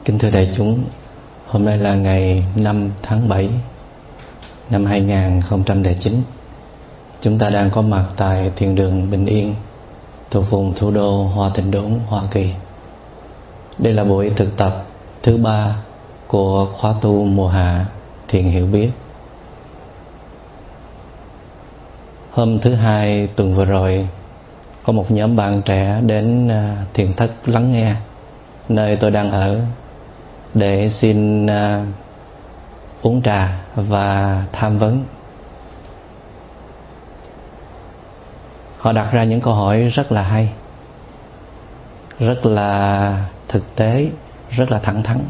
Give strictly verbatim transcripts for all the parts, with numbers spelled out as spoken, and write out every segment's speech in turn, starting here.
Kính thưa đại chúng, hôm nay là ngày năm tháng bảy năm hai nghìn không trăm lẻ chín. Chúng ta đang có mặt tại Thiền đường Bình Yên, thuộc vùng thủ đô Hoa Thịnh Đốn, Hoa Kỳ. Đây là buổi thực tập thứ ba của khóa tu mùa hạ Thiền Hiểu Biết. Hôm thứ hai tuần vừa rồi, có một nhóm bạn trẻ đến thiền thất Lắng Nghe, nơi tôi đang ở, để xin uh, uống trà và tham vấn. Họ đặt ra những câu hỏi rất là hay, rất là thực tế, rất là thẳng thắn.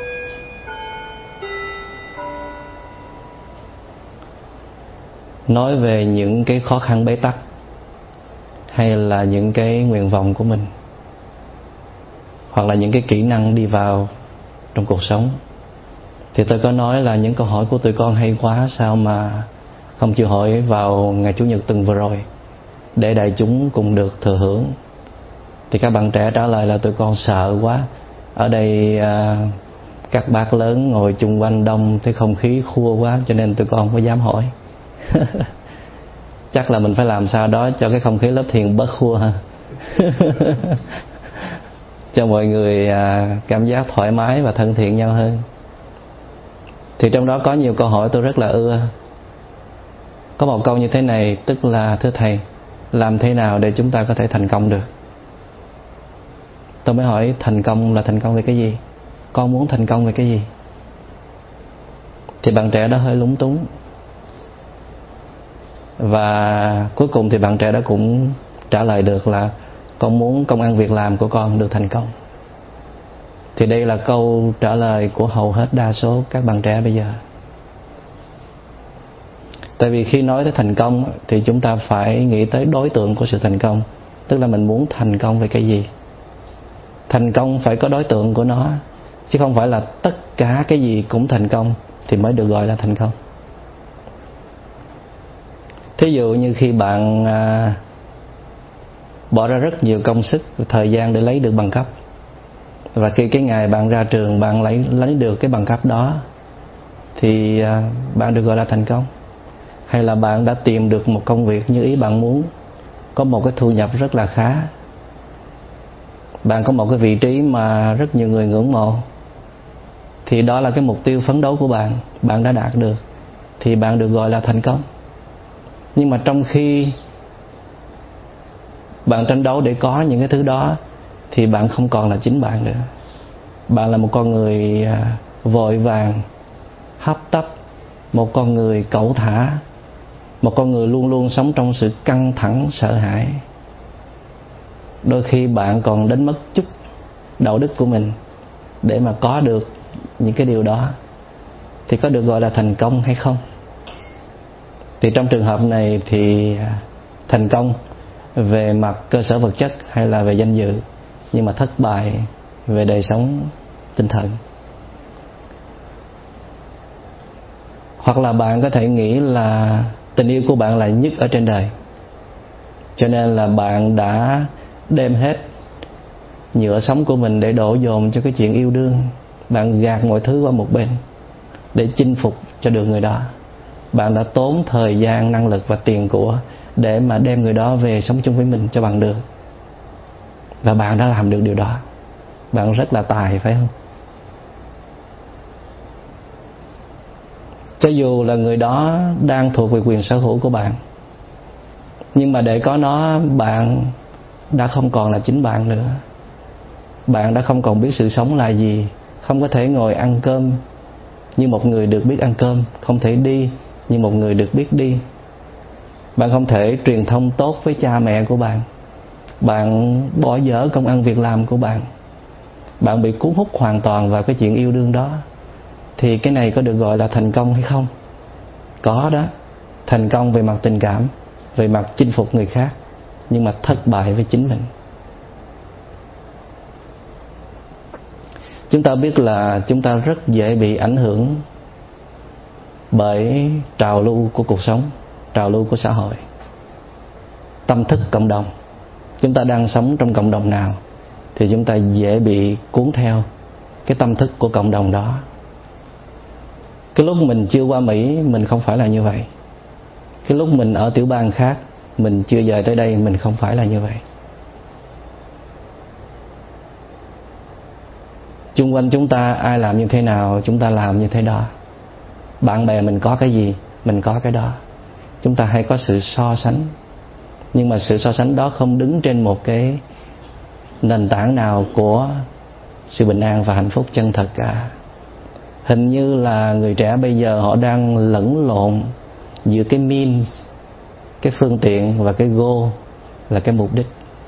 Nói về những cái khó khăn bế tắc, hay là những cái nguyện vọng của mình, hoặc là những cái kỹ năng đi vào trong cuộc sống. Thì tôi có nói là những câu hỏi của tụi con hay quá, sao mà không chịu hỏi vào ngày Chủ nhật tuần vừa rồi, để đại chúng cùng được thừa hưởng. Thì các bạn trẻ trả lời là tụi con sợ quá. Ở đây à, các bác lớn ngồi chung quanh đông, thấy không khí khua quá, cho nên tụi con không có dám hỏi. Chắc là mình phải làm sao đó cho cái không khí lớp thiền bớt khua ha. Cho mọi người à, cảm giác thoải mái và thân thiện nhau hơn. Thì trong đó có nhiều câu hỏi tôi rất là ưa. Có một câu như thế này, tức là: thưa thầy, làm thế nào để chúng ta có thể thành công được? Tôi mới hỏi, thành công là thành công về cái gì? Con muốn thành công về cái gì? Thì bạn trẻ đó hơi lúng túng. Và cuối cùng thì bạn trẻ đó cũng trả lời được là: con muốn công ăn việc làm của con được thành công. Thì đây là câu trả lời của hầu hết đa số các bạn trẻ bây giờ. Tại vì khi nói tới thành công thì chúng ta phải nghĩ tới đối tượng của sự thành công. Tức là mình muốn thành công về cái gì. Thành công phải có đối tượng của nó, chứ không phải là tất cả cái gì cũng thành công thì mới được gọi là thành công. Thí dụ như khi bạn à, bỏ ra rất nhiều công sức, thời gian để lấy được bằng cấp, và khi cái ngày bạn ra trường bạn lấy, lấy được cái bằng cấp đó, thì à, bạn được gọi là thành công. Hay là bạn đã tìm được một công việc như ý bạn muốn, có một cái thu nhập rất là khá, bạn có một cái vị trí mà rất nhiều người ngưỡng mộ, thì đó là cái mục tiêu phấn đấu của bạn, bạn đã đạt được, thì bạn được gọi là thành công. Nhưng mà trong khi bạn tranh đấu để có những cái thứ đó, thì bạn không còn là chính bạn nữa. Bạn là một con người vội vàng, hấp tấp, một con người cẩu thả, một con người luôn luôn sống trong sự căng thẳng, sợ hãi. Đôi khi bạn còn đánh mất chút đạo đức của mình để mà có được những cái điều đó, thì có được gọi là thành công hay không? Thì trong trường hợp này thì thành công về mặt cơ sở vật chất hay là về danh dự, nhưng mà thất bại về đời sống tinh thần. Hoặc là bạn có thể nghĩ là tình yêu của bạn là nhất ở trên đời, cho nên là bạn đã đem hết nhựa sống của mình để đổ dồn cho cái chuyện yêu đương. Bạn gạt mọi thứ qua một bên để chinh phục cho được người đó. Bạn đã tốn thời gian, năng lực và tiền của để mà đem người đó về sống chung với mình cho bằng được. Và bạn đã làm được điều đó. Bạn rất là tài, phải không? Cho dù là người đó đang thuộc về quyền sở hữu của bạn, nhưng mà để có nó, bạn đã không còn là chính bạn nữa. Bạn đã không còn biết sự sống là gì. Không có thể ngồi ăn cơm như một người được biết ăn cơm, không thể đi như một người được biết đi. Bạn không thể truyền thông tốt với cha mẹ của bạn. Bạn bỏ dở công ăn việc làm của bạn. Bạn bị cuốn hút hoàn toàn vào cái chuyện yêu đương đó. Thì cái này có được gọi là thành công hay không? Có đó. Thành công về mặt tình cảm, về mặt chinh phục người khác, nhưng mà thất bại với chính mình. Chúng ta biết là chúng ta rất dễ bị ảnh hưởng bởi trào lưu của cuộc sống, trào lưu của xã hội, tâm thức cộng đồng. Chúng ta đang sống trong cộng đồng nào thì chúng ta dễ bị cuốn theo cái tâm thức của cộng đồng đó. Cái lúc mình chưa qua Mỹ mình không phải là như vậy. Cái lúc mình ở tiểu bang khác, mình chưa về tới đây, mình không phải là như vậy. Chung quanh chúng ta ai làm như thế nào, chúng ta làm như thế đó. Bạn bè mình có cái gì, mình có cái đó. Chúng ta hay có sự so sánh. Nhưng mà sự so sánh đó không đứng trên một cái nền tảng nào của sự bình an và hạnh phúc chân thật cả. Hình như là người trẻ bây giờ họ đang lẫn lộn giữa cái means, cái phương tiện, và cái goal là cái mục đích.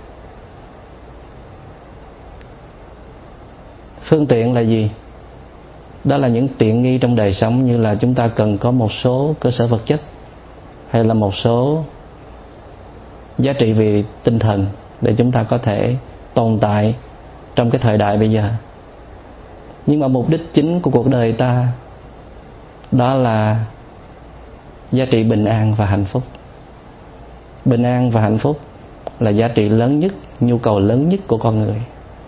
Phương tiện là gì? Đó là những tiện nghi trong đời sống, như là chúng ta cần có một số cơ sở vật chất, hay là một số giá trị về tinh thần để chúng ta có thể tồn tại trong cái thời đại bây giờ. Nhưng mà mục đích chính của cuộc đời ta đó là giá trị bình an và hạnh phúc. Bình an và hạnh phúc là giá trị lớn nhất, nhu cầu lớn nhất của con người.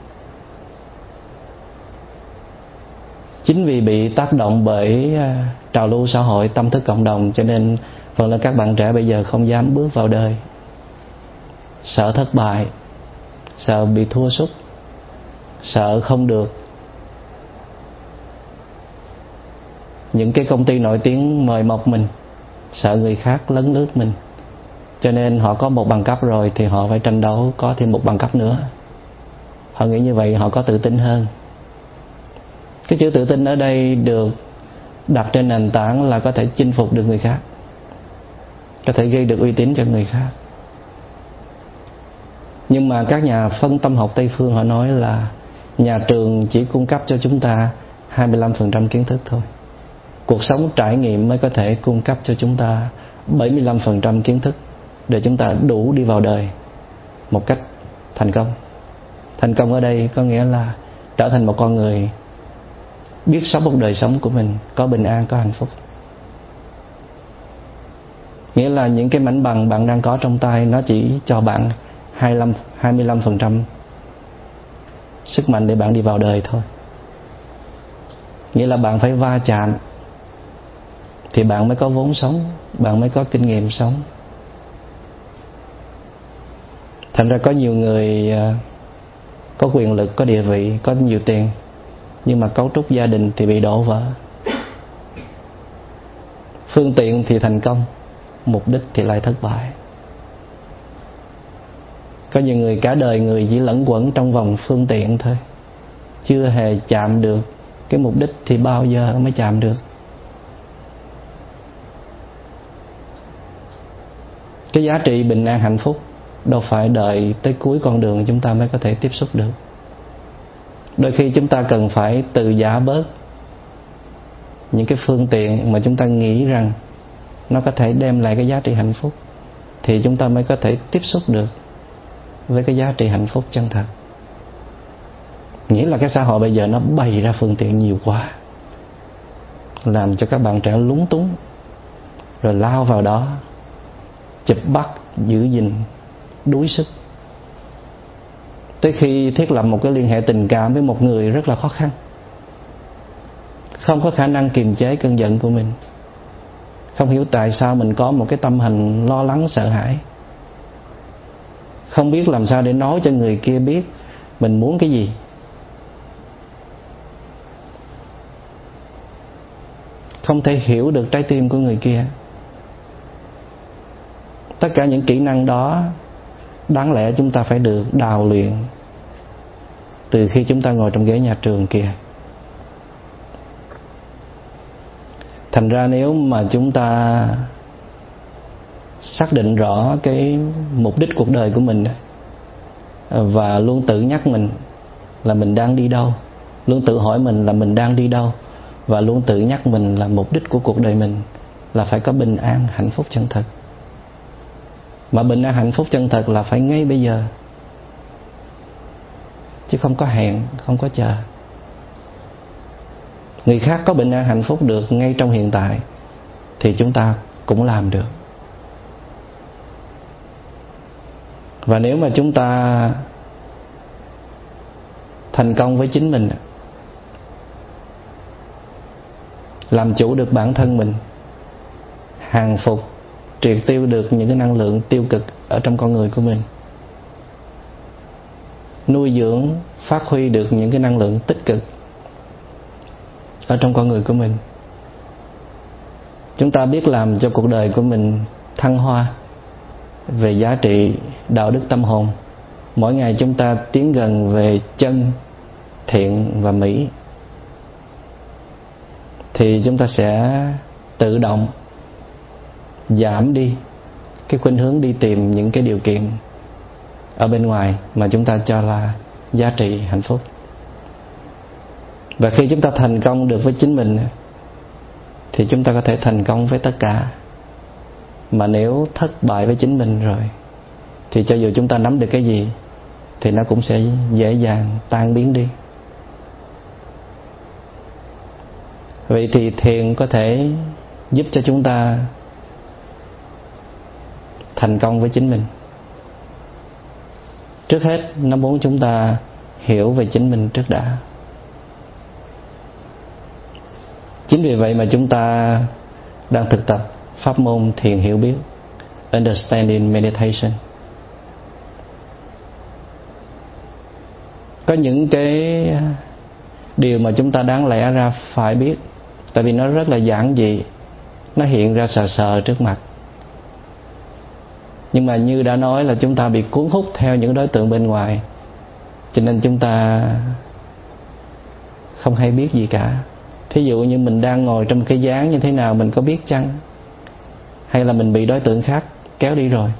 Chính vì bị tác động bởi trào lưu xã hội, tâm thức cộng đồng, cho nên phần lớn các bạn trẻ bây giờ không dám bước vào đời. Sợ thất bại, sợ bị thua sút, sợ không được những cái công ty nổi tiếng mời mọc mình, sợ người khác lấn lướt mình. Cho nên họ có một bằng cấp rồi thì họ phải tranh đấu có thêm một bằng cấp nữa. Họ nghĩ như vậy họ có tự tin hơn. Cái chữ tự tin ở đây được đặt trên nền tảng là có thể chinh phục được người khác, có thể gây được uy tín cho người khác. Nhưng mà các nhà phân tâm học Tây phương họ nói là nhà trường chỉ cung cấp cho chúng ta hai mươi lăm phần trăm kiến thức thôi. Cuộc sống trải nghiệm mới có thể cung cấp cho chúng ta bảy mươi lăm phần trăm kiến thức để chúng ta đủ đi vào đời một cách thành công. Thành công ở đây có nghĩa là trở thành một con người biết sống một đời sống của mình có bình an, có hạnh phúc. Nghĩa là những cái mảnh bằng bạn đang có trong tay nó chỉ cho bạn hai mươi lăm phần trăm sức mạnh để bạn đi vào đời thôi. Nghĩa là bạn phải va chạm thì bạn mới có vốn sống, bạn mới có kinh nghiệm sống. Thành ra có nhiều người có quyền lực, có địa vị, có nhiều tiền, nhưng mà cấu trúc gia đình thì bị đổ vỡ. Phương tiện thì thành công, mục đích thì lại thất bại. Có nhiều người cả đời người chỉ lẫn quẩn trong vòng phương tiện thôi, chưa hề chạm được cái mục đích, thì bao giờ mới chạm được. Cái giá trị bình an hạnh phúc đâu phải đợi tới cuối con đường chúng ta mới có thể tiếp xúc được. Đôi khi chúng ta cần phải từ giã bớt những cái phương tiện mà chúng ta nghĩ rằng nó có thể đem lại cái giá trị hạnh phúc, thì chúng ta mới có thể tiếp xúc được với cái giá trị hạnh phúc chân thật. Nghĩa là cái xã hội bây giờ nó bày ra phương tiện nhiều quá, làm cho các bạn trẻ lúng túng, rồi lao vào đó chụp bắt, giữ gìn, đuối sức. Tới khi thiết lập một cái liên hệ tình cảm với một người rất là khó khăn, không có khả năng kiềm chế cơn giận của mình, không hiểu tại sao mình có một cái tâm hình lo lắng sợ hãi, không biết làm sao để nói cho người kia biết mình muốn cái gì. Không thể hiểu được trái tim của người kia. Tất cả những kỹ năng đó đáng lẽ chúng ta phải được đào luyện từ khi chúng ta ngồi trong ghế nhà trường kìa. Thành ra nếu mà chúng ta xác định rõ cái mục đích cuộc đời của mình và luôn tự nhắc mình là mình đang đi đâu, luôn tự hỏi mình là mình đang đi đâu, và luôn tự nhắc mình là mục đích của cuộc đời mình là phải có bình an hạnh phúc chân thật. Mà bình an hạnh phúc chân thật là phải ngay bây giờ, chứ không có hẹn, không có chờ. Người khác có bình an hạnh phúc được ngay trong hiện tại thì chúng ta cũng làm được. Và nếu mà chúng ta thành công với chính mình làm chủ được bản thân mình, hàng phục, triệt tiêu được những cái năng lượng tiêu cực ở trong con người của mình, nuôi dưỡng, phát huy được những cái năng lượng tích cực ở trong con người của mình. Chúng ta biết làm cho cuộc đời của mình thăng hoa về giá trị đạo đức tâm hồn. Mỗi ngày chúng ta tiến gần về chân, thiện và mỹ, thì chúng ta sẽ tự động giảm đi cái khuynh hướng đi tìm những cái điều kiện ở bên ngoài mà chúng ta cho là giá trị hạnh phúc. Và khi chúng ta thành công được với chính mình thì chúng ta có thể thành công với tất cả. Mà nếu thất bại với chính mình rồi thì cho dù chúng ta nắm được cái gì thì nó cũng sẽ dễ dàng tan biến đi. Vậy thì thiền có thể giúp cho chúng ta thành công với chính mình. Trước hết nó muốn chúng ta hiểu về chính mình trước đã. Chính vì vậy mà chúng ta đang thực tập pháp môn thiền hiểu biết, Understanding Meditation. Có những cái điều mà chúng ta đáng lẽ ra phải biết, tại vì nó rất là giản dị, nó hiện ra sờ sờ trước mặt. Nhưng mà như đã nói là chúng ta bị cuốn hút theo những đối tượng bên ngoài, cho nên chúng ta không hay biết gì cả. Thí dụ như mình đang ngồi trong cái dáng như thế nào mình có biết chăng? Hay là mình bị đối tượng khác kéo đi rồi?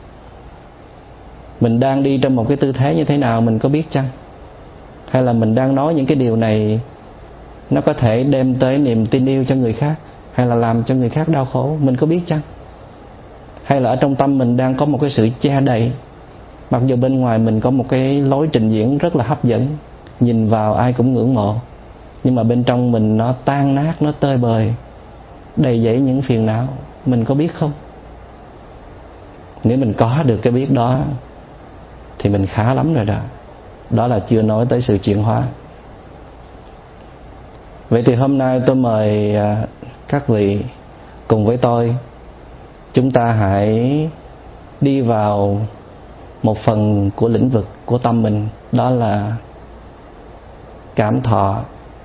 Mình đang đi trong một cái tư thế như thế nào mình có biết chăng? Hay là mình đang nói những cái điều này nó có thể đem tới niềm tin yêu cho người khác, hay là làm cho người khác đau khổ, mình có biết chăng? Hay là ở trong tâm mình đang có một cái sự che đậy, mặc dù bên ngoài mình có một cái lối trình diễn rất là hấp dẫn, nhìn vào ai cũng ngưỡng mộ, nhưng mà bên trong mình nó tan nát, nó tơi bời, đầy dẫy những phiền não, mình có biết không? Nếu mình có được cái biết đó thì mình khá lắm rồi đó. Đó là chưa nói tới sự chuyển hóa. Vậy thì hôm nay tôi mời các vị cùng với tôi, chúng ta hãy đi vào một phần của lĩnh vực của tâm mình, đó là cảm thọ.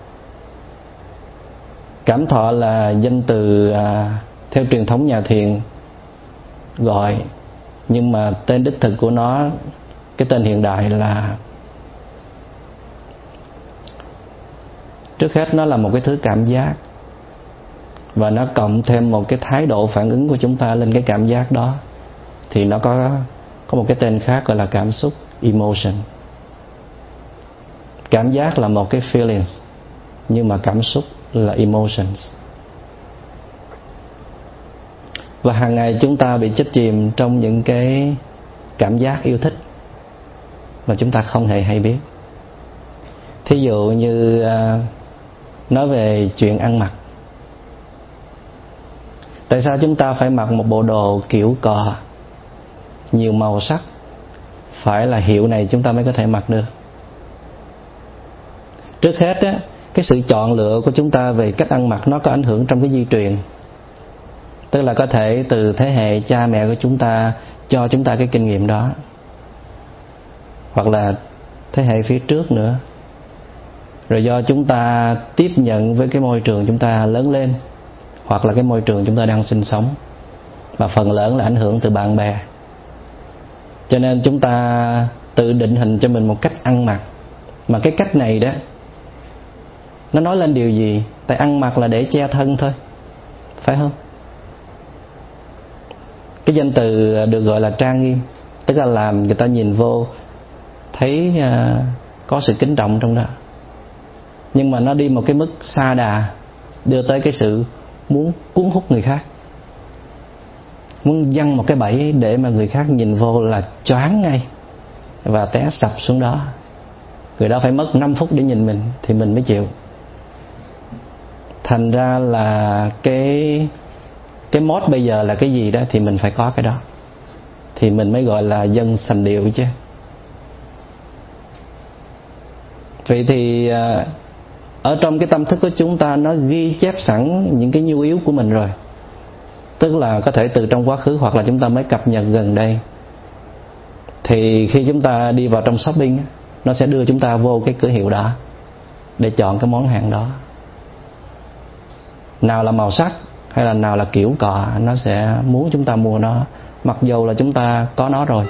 Cảm thọ là danh từ à, theo truyền thống nhà thiền gọi, nhưng mà tên đích thực của nó, cái tên hiện đại là, trước hết nó là một cái thứ cảm giác, và nó cộng thêm một cái thái độ phản ứng của chúng ta lên cái cảm giác đó, thì nó có có một cái tên khác gọi là cảm xúc, emotion. Cảm giác là một cái feelings, nhưng mà cảm xúc là emotions. Và hàng ngày chúng ta bị chết chìm trong những cái cảm giác yêu thích mà chúng ta không hề hay biết. Thí dụ như nói về chuyện ăn mặc. Tại sao chúng ta phải mặc một bộ đồ kiểu cò, nhiều màu sắc? Phải là hiệu này chúng ta mới có thể mặc được. Trước hết á, cái sự chọn lựa của chúng ta về cách ăn mặc nó có ảnh hưởng trong cái di truyền. Tức là có thể từ thế hệ cha mẹ của chúng ta cho chúng ta cái kinh nghiệm đó, hoặc là thế hệ phía trước nữa. Rồi do chúng ta tiếp nhận với cái môi trường chúng ta lớn lên, hoặc là cái môi trường chúng ta đang sinh sống, và phần lớn là ảnh hưởng từ bạn bè. Cho nên chúng ta tự định hình cho mình một cách ăn mặc, mà cái cách này đó nó nói lên điều gì? Tại ăn mặc là để che thân thôi, phải không? Cái danh từ được gọi là trang nghiêm, tức là làm người ta nhìn vô thấy uh, có sự kính trọng trong đó. Nhưng mà nó đi một cái mức sa đà, đưa tới cái sự muốn cuốn hút người khác, muốn giăng một cái bẫy để mà người khác nhìn vô là choáng ngay và té sập xuống đó. Người đó phải mất năm phút để nhìn mình thì mình mới chịu. Thành ra là cái cái mốt bây giờ là cái gì đó thì mình phải có cái đó, thì mình mới gọi là dân sành điệu chứ. Vậy thì ở trong cái tâm thức của chúng ta nó ghi chép sẵn những cái nhu yếu của mình rồi. Tức là có thể từ trong quá khứ hoặc là chúng ta mới cập nhật gần đây. Thì khi chúng ta đi vào trong shopping, nó sẽ đưa chúng ta vô cái cửa hiệu đó để chọn cái món hàng đó. Nào là màu sắc hay là nào là kiểu cọ, nó sẽ muốn chúng ta mua nó, mặc dù là chúng ta có nó rồi.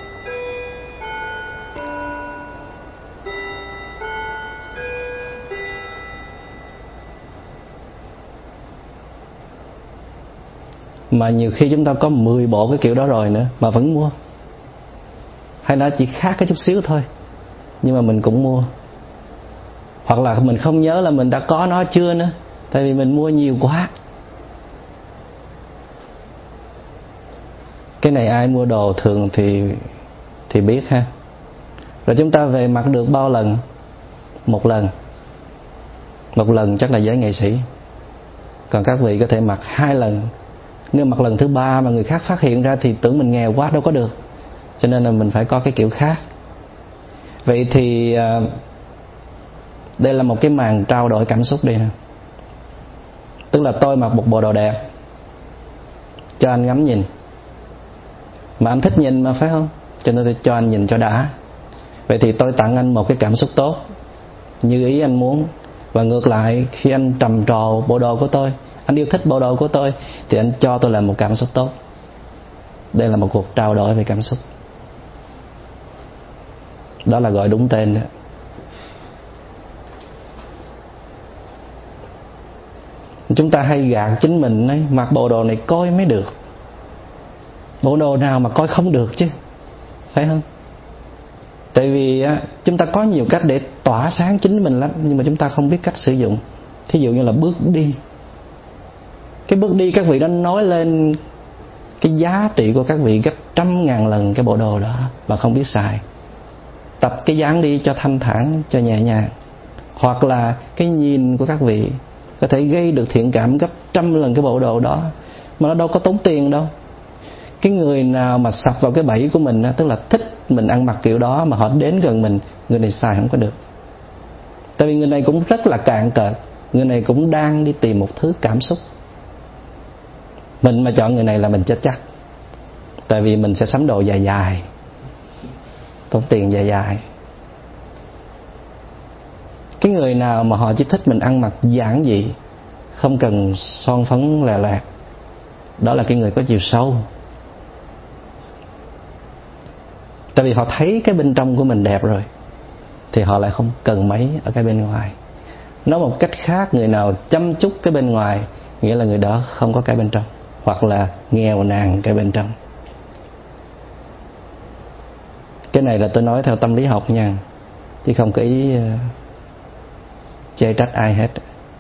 Mà nhiều khi chúng ta có mười bộ cái kiểu đó rồi nữa mà vẫn mua. Hay nó chỉ khác cái chút xíu thôi, nhưng mà mình cũng mua. Hoặc là mình không nhớ là mình đã có nó chưa nữa, tại vì mình mua nhiều quá. Cái này ai mua đồ thường thì thì biết ha. Rồi chúng ta về mặc được bao lần? Một lần. Một lần chắc là giới nghệ sĩ. Còn các vị có thể mặc hai lần. Nếu mặc lần thứ ba mà người khác phát hiện ra thì tưởng mình nghèo quá, đâu có được. Cho nên là mình phải có cái kiểu khác. Vậy thì đây là một cái màn trao đổi cảm xúc đây nè. Tức là tôi mặc một bộ đồ đẹp cho anh ngắm nhìn, mà anh thích nhìn mà, phải không? Cho nên tôi cho anh nhìn cho đã. Vậy thì tôi tặng anh một cái cảm xúc tốt như ý anh muốn. Và ngược lại, khi anh trầm trồ bộ đồ của tôi, anh yêu thích bộ đồ của tôi, thì anh cho tôi là một cảm xúc tốt. Đây là một cuộc trao đổi về cảm xúc. Đó là gọi đúng tên đó. Chúng ta hay gạt chính mình ấy, mặc bộ đồ này coi mới được. Bộ đồ nào mà coi không được chứ, phải không? Tại vì á, chúng ta có nhiều cách để tỏa sáng chính mình lắm, nhưng mà chúng ta không biết cách sử dụng. Thí dụ như là bước đi. Cái bước đi các vị đã nói lên cái giá trị của các vị gấp trăm ngàn lần cái bộ đồ đó mà không biết xài. Tập cái dáng đi cho thanh thản, cho nhẹ nhàng. Hoặc là cái nhìn của các vị có thể gây được thiện cảm gấp trăm lần cái bộ đồ đó, mà nó đâu có tốn tiền đâu. Cái người nào mà sập vào cái bẫy của mình, tức là thích mình ăn mặc kiểu đó, mà họ đến gần mình, người này xài không có được. Tại vì người này cũng rất là cạn cợt, người này cũng đang đi tìm một thứ cảm xúc. Mình mà chọn người này là mình chết chắc. Tại vì mình sẽ sắm đồ dài dài, tốn tiền dài dài. Cái người nào mà họ chỉ thích mình ăn mặc giản dị, không cần son phấn lè lẹt, đó là cái người có chiều sâu. Tại vì họ thấy cái bên trong của mình đẹp rồi, thì họ lại không cần mấy ở cái bên ngoài. Nói một cách khác, người nào chăm chút cái bên ngoài, nghĩa là người đó không có cái bên trong, hoặc là nghèo nàn cái bên trong. Cái này là tôi nói theo tâm lý học nha, chứ không có ý chê trách ai hết.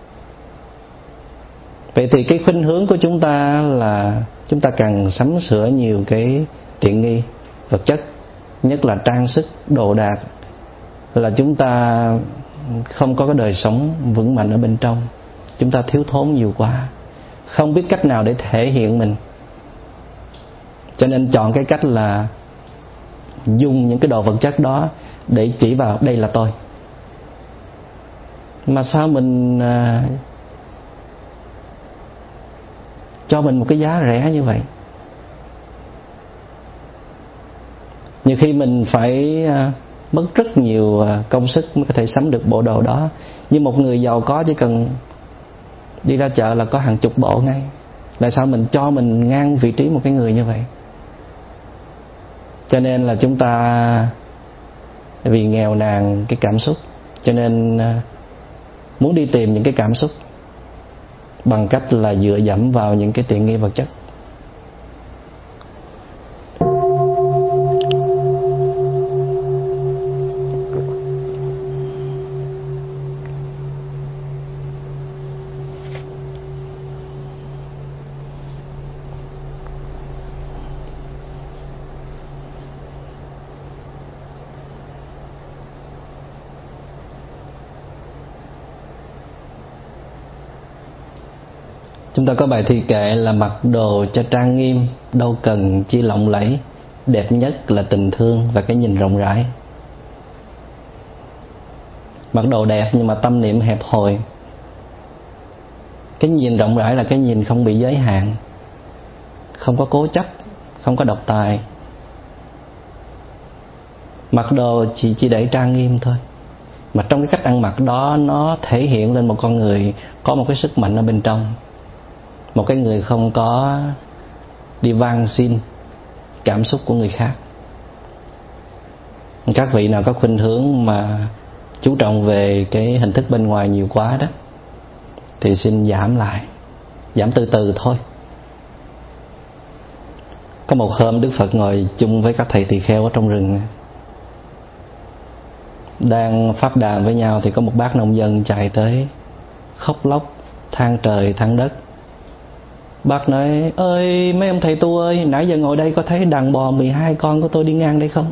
Vậy thì cái khuynh hướng của chúng ta là chúng ta càng sắm sửa nhiều cái tiện nghi vật chất, nhất là trang sức, đồ đạc, là chúng ta không có cái đời sống vững mạnh ở bên trong. Chúng ta thiếu thốn nhiều quá, không biết cách nào để thể hiện mình. Cho nên chọn cái cách là dùng những cái đồ vật chất đó để chỉ vào đây là tôi. Mà sao mình à, cho mình một cái giá rẻ như vậy? Nhiều khi mình phải à, mất rất nhiều à, công sức mới có thể sắm được bộ đồ đó. Nhưng một người giàu có chỉ cần đi ra chợ là có hàng chục bộ ngay. Tại sao mình cho mình ngang vị trí một cái người như vậy? Cho nên là chúng ta vì nghèo nàn cái cảm xúc, cho nên à, muốn đi tìm những cái cảm xúc bằng cách là dựa dẫm vào những cái tiện nghi vật chất. Chúng ta có bài thi kệ là mặc đồ cho trang nghiêm, đâu cần chi lộng lẫy, đẹp nhất là tình thương và cái nhìn rộng rãi. Mặc đồ đẹp nhưng mà tâm niệm hẹp hòi. Cái nhìn rộng rãi là cái nhìn không bị giới hạn, không có cố chấp, không có độc tài. Mặc đồ chỉ, chỉ để trang nghiêm thôi, mà trong cái cách ăn mặc đó nó thể hiện lên một con người có một cái sức mạnh ở bên trong. Một cái người không có đi van xin cảm xúc của người khác. Các vị nào có khuynh hướng mà chú trọng về cái hình thức bên ngoài nhiều quá đó thì xin giảm lại, giảm từ từ thôi. Có một hôm Đức Phật ngồi chung với các thầy tỳ kheo ở trong rừng, đang pháp đàm với nhau thì có một bác nông dân chạy tới khóc lóc than trời than đất. Bác nói: ơi mấy ông thầy tu ơi, nãy giờ ngồi đây có thấy đàn bò mười hai con của tôi đi ngang đây không?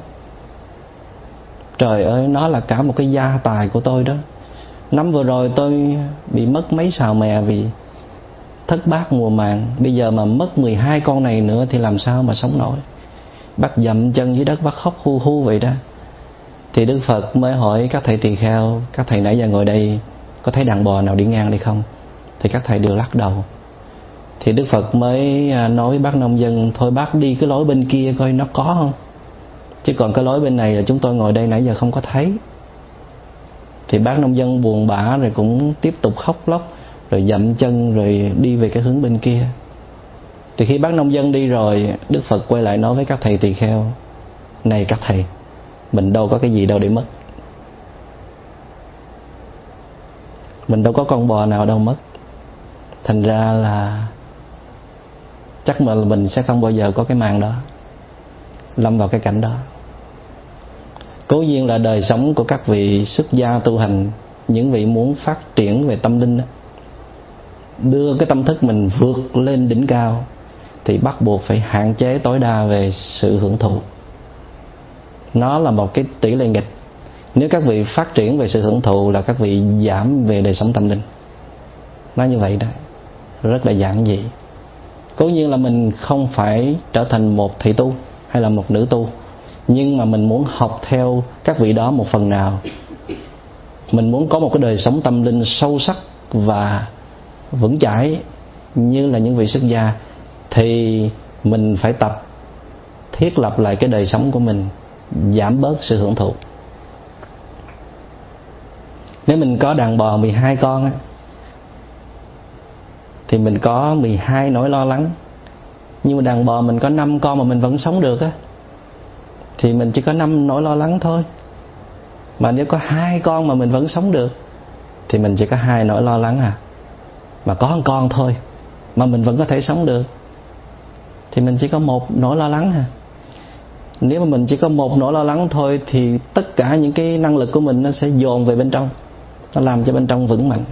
Trời ơi, nó là cả một cái gia tài của tôi đó. Năm vừa rồi tôi bị mất mấy sào mè vì thất bát mùa màng, bây giờ mà mất mười hai con này nữa thì làm sao mà sống nổi. Bác dậm chân dưới đất, bác khóc hu hu vậy đó. Thì Đức Phật mới hỏi các thầy tỳ kheo: các thầy nãy giờ ngồi đây có thấy đàn bò nào đi ngang đây không? Thì các thầy đều lắc đầu. Thì Đức Phật mới nói với bác nông dân: thôi bác đi cái lối bên kia coi nó có không, chứ còn cái lối bên này là chúng tôi ngồi đây nãy giờ không có thấy. Thì bác nông dân buồn bã rồi cũng tiếp tục khóc lóc, rồi dậm chân rồi đi về cái hướng bên kia. Thì khi bác nông dân đi rồi, Đức Phật quay lại nói với các thầy tỳ kheo: này các thầy, mình đâu có cái gì đâu để mất, mình đâu có con bò nào đâu mất. Thành ra là chắc mà mình sẽ không bao giờ có cái màn đó, lâm vào cái cảnh đó. Cố nhiên là đời sống của các vị xuất gia tu hành, những vị muốn phát triển về tâm linh đó, đưa cái tâm thức mình vượt lên đỉnh cao, thì bắt buộc phải hạn chế tối đa về sự hưởng thụ. Nó là một cái tỷ lệ nghịch. Nếu các vị phát triển về sự hưởng thụ là các vị giảm về đời sống tâm linh. Nó như vậy đó, rất là giản dị. Cố nhiên là mình không phải trở thành một thầy tu hay là một nữ tu, nhưng mà mình muốn học theo các vị đó một phần nào. Mình muốn có một cái đời sống tâm linh sâu sắc và vững chãi như là những vị xuất gia, thì mình phải tập thiết lập lại cái đời sống của mình, giảm bớt sự hưởng thụ. Nếu mình có đàn bò mười hai con á, thì mình có mười hai nỗi lo lắng. Nhưng mà đàn bò mình có năm con mà mình vẫn sống được á, thì mình chỉ có năm nỗi lo lắng thôi. Mà nếu có hai con mà mình vẫn sống được, thì mình chỉ có hai nỗi lo lắng à. Mà có một con thôi mà mình vẫn có thể sống được, thì mình chỉ có một nỗi lo lắng à. Nếu mà mình chỉ có một nỗi lo lắng thôi, thì tất cả những cái năng lực của mình nó sẽ dồn về bên trong, nó làm cho bên trong vững mạnh.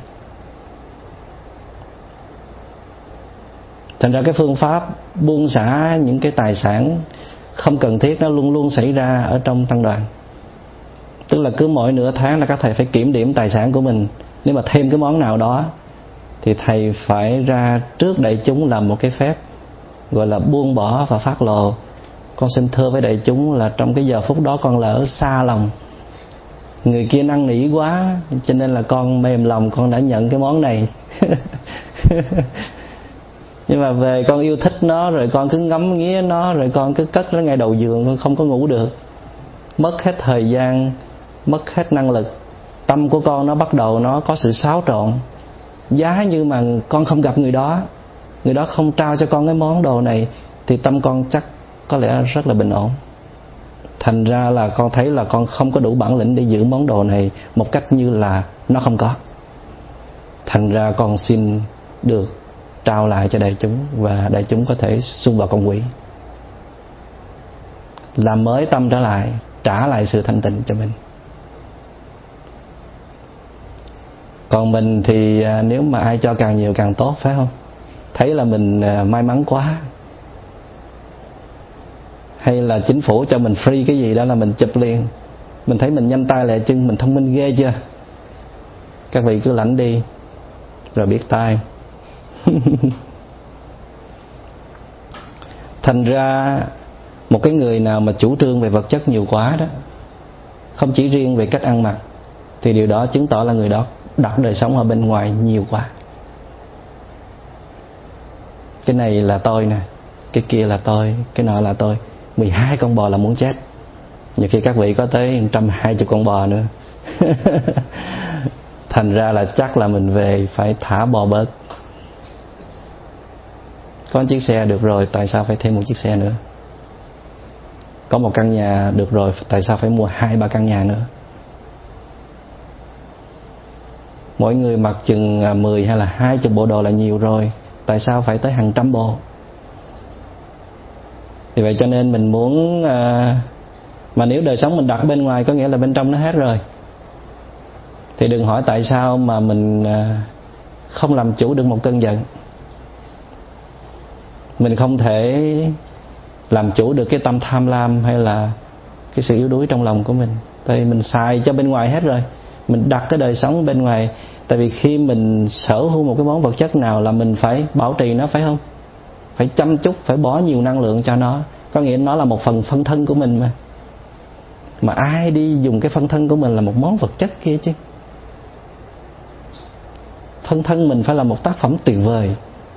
Thành ra cái phương pháp buông xả những cái tài sản không cần thiết nó luôn luôn xảy ra ở trong tăng đoàn. Tức là cứ mỗi nửa tháng là các thầy phải kiểm điểm tài sản của mình. Nếu mà thêm cái món nào đó thì thầy phải ra trước đại chúng làm một cái phép gọi là buông bỏ và phát lộ. Con xin thưa với đại chúng là trong cái giờ phút đó con lỡ xa lòng, người kia năn nỉ quá, cho nên là con mềm lòng, con đã nhận cái món này. Nhưng mà về con yêu thích nó, rồi con cứ ngắm nghía nó, rồi con cứ cất nó ngay đầu giường, con không có ngủ được. Mất hết thời gian, mất hết năng lực. Tâm của con nó bắt đầu nó có sự xáo trộn. Giá như mà con không gặp người đó, người đó không trao cho con cái món đồ này, thì tâm con chắc có lẽ rất là bình ổn. Thành ra là con thấy là con không có đủ bản lĩnh để giữ món đồ này một cách như là nó không có. Thành ra con xin được trao lại cho đại chúng, và đại chúng có thể xung vào công quỹ, làm mới tâm trở lại, trả lại sự thanh tịnh cho mình. Còn mình thì nếu mà ai cho càng nhiều càng tốt, phải không? Thấy là mình may mắn quá, hay là chính phủ cho mình free cái gì đó là mình chụp liền. Mình thấy mình nhanh tay lẹ chân, mình thông minh ghê chưa? Các vị cứ lãnh đi rồi biết tay. Thành ra một cái người nào mà chủ trương về vật chất nhiều quá đó, không chỉ riêng về cách ăn mặc, thì điều đó chứng tỏ là người đó đặt đời sống ở bên ngoài nhiều quá. Cái này là tôi nè, cái kia là tôi, cái nọ là tôi. mười hai con bò là muốn chết. Nhiều khi các vị có tới một trăm hai mươi con bò nữa. Thành ra là chắc là mình về phải thả bò bớt. Có một chiếc xe được rồi, tại sao phải thêm một chiếc xe nữa? Có một căn nhà được rồi, tại sao phải mua hai ba căn nhà nữa? Mỗi người mặc chừng mười hay là hai chục bộ đồ là nhiều rồi, tại sao phải tới hàng trăm bộ? Vì vậy cho nên mình muốn à, mà nếu đời sống mình đặt bên ngoài có nghĩa là bên trong nó hết rồi, thì đừng hỏi tại sao mà mình à, không làm chủ được một cơn giận. Mình không thể làm chủ được cái tâm tham lam hay là cái sự yếu đuối trong lòng của mình. Tại vì mình xài cho bên ngoài hết rồi, mình đặt cái đời sống bên ngoài. Tại vì khi mình sở hữu một cái món vật chất nào là mình phải bảo trì nó, phải không? Phải chăm chút, phải bỏ nhiều năng lượng cho nó. Có nghĩa nó là một phần phân thân của mình mà. Mà ai đi dùng cái phân thân của mình là một món vật chất kia chứ. Phân thân mình phải là một tác phẩm tuyệt vời.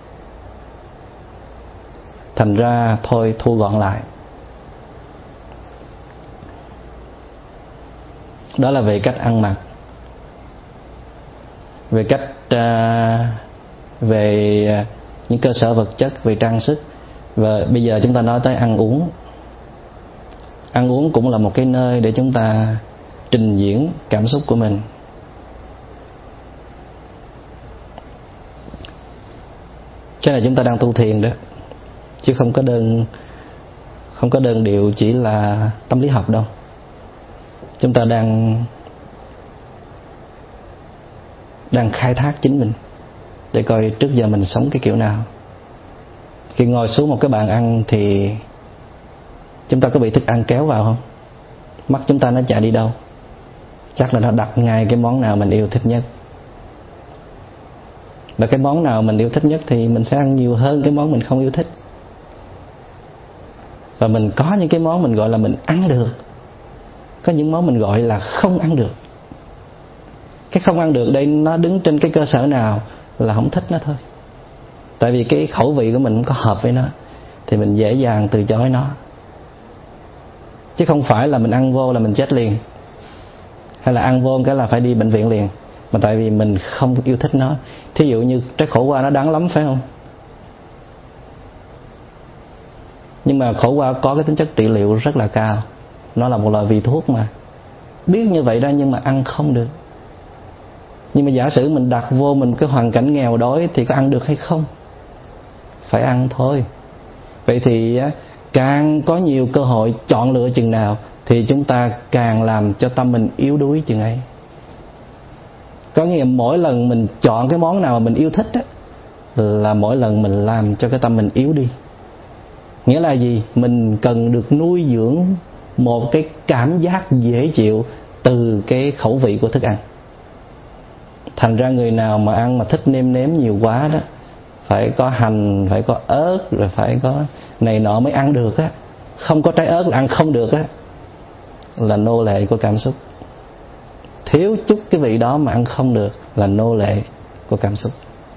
Thành ra thôi thu gọn lại. Đó là về cách ăn mặc, về cách uh, về những cơ sở vật chất, về trang sức. Và bây giờ chúng ta nói tới ăn uống. Ăn uống cũng là một cái nơi để chúng ta trình diễn cảm xúc của mình. Cái này chúng ta đang tu thiền đó, chứ không có đơn không có đơn điệu chỉ là tâm lý học đâu. Chúng ta đang đang khai thác chính mình để coi trước giờ mình sống cái kiểu nào. Khi ngồi xuống một cái bàn ăn thì chúng ta có bị thức ăn kéo vào không? Mắt chúng ta nó chạy đi đâu? Chắc là nó đặt ngay cái món nào mình yêu thích nhất. Và cái món nào mình yêu thích nhất thì mình sẽ ăn nhiều hơn cái món mình không yêu thích. Và mình có những cái món mình gọi là mình ăn được, có những món mình gọi là không ăn được. Cái không ăn được đây nó đứng trên cái cơ sở nào? Là không thích nó thôi. Tại vì cái khẩu vị của mình không có hợp với nó, thì mình dễ dàng từ chối nó. Chứ không phải là mình ăn vô là mình chết liền, hay là ăn vô cái là phải đi bệnh viện liền. Mà tại vì mình không yêu thích nó. Thí dụ như trái khổ qua nó đắng lắm phải không? Nhưng mà khổ qua có cái tính chất trị liệu rất là cao. Nó là một loại vị thuốc mà. Biết như vậy đó nhưng mà ăn không được. Nhưng mà giả sử mình đặt vô mình cái hoàn cảnh nghèo đói thì có ăn được hay không? Phải ăn thôi. Vậy thì càng có nhiều cơ hội chọn lựa chừng nào thì chúng ta càng làm cho tâm mình yếu đuối chừng ấy. Có nghĩa mỗi lần mình chọn cái món nào mà mình yêu thích á, là mỗi lần mình làm cho cái tâm mình yếu đi. Nghĩa là gì? Mình cần được nuôi dưỡng một cái cảm giác dễ chịu từ cái khẩu vị của thức ăn. Thành ra người nào mà ăn mà thích nêm nếm nhiều quá đó, phải có hành, phải có ớt, rồi phải có này nọ mới ăn được á. Không có trái ớt là ăn không được á, là nô lệ của cảm xúc. Thiếu chút cái vị đó mà ăn không được là nô lệ của cảm xúc.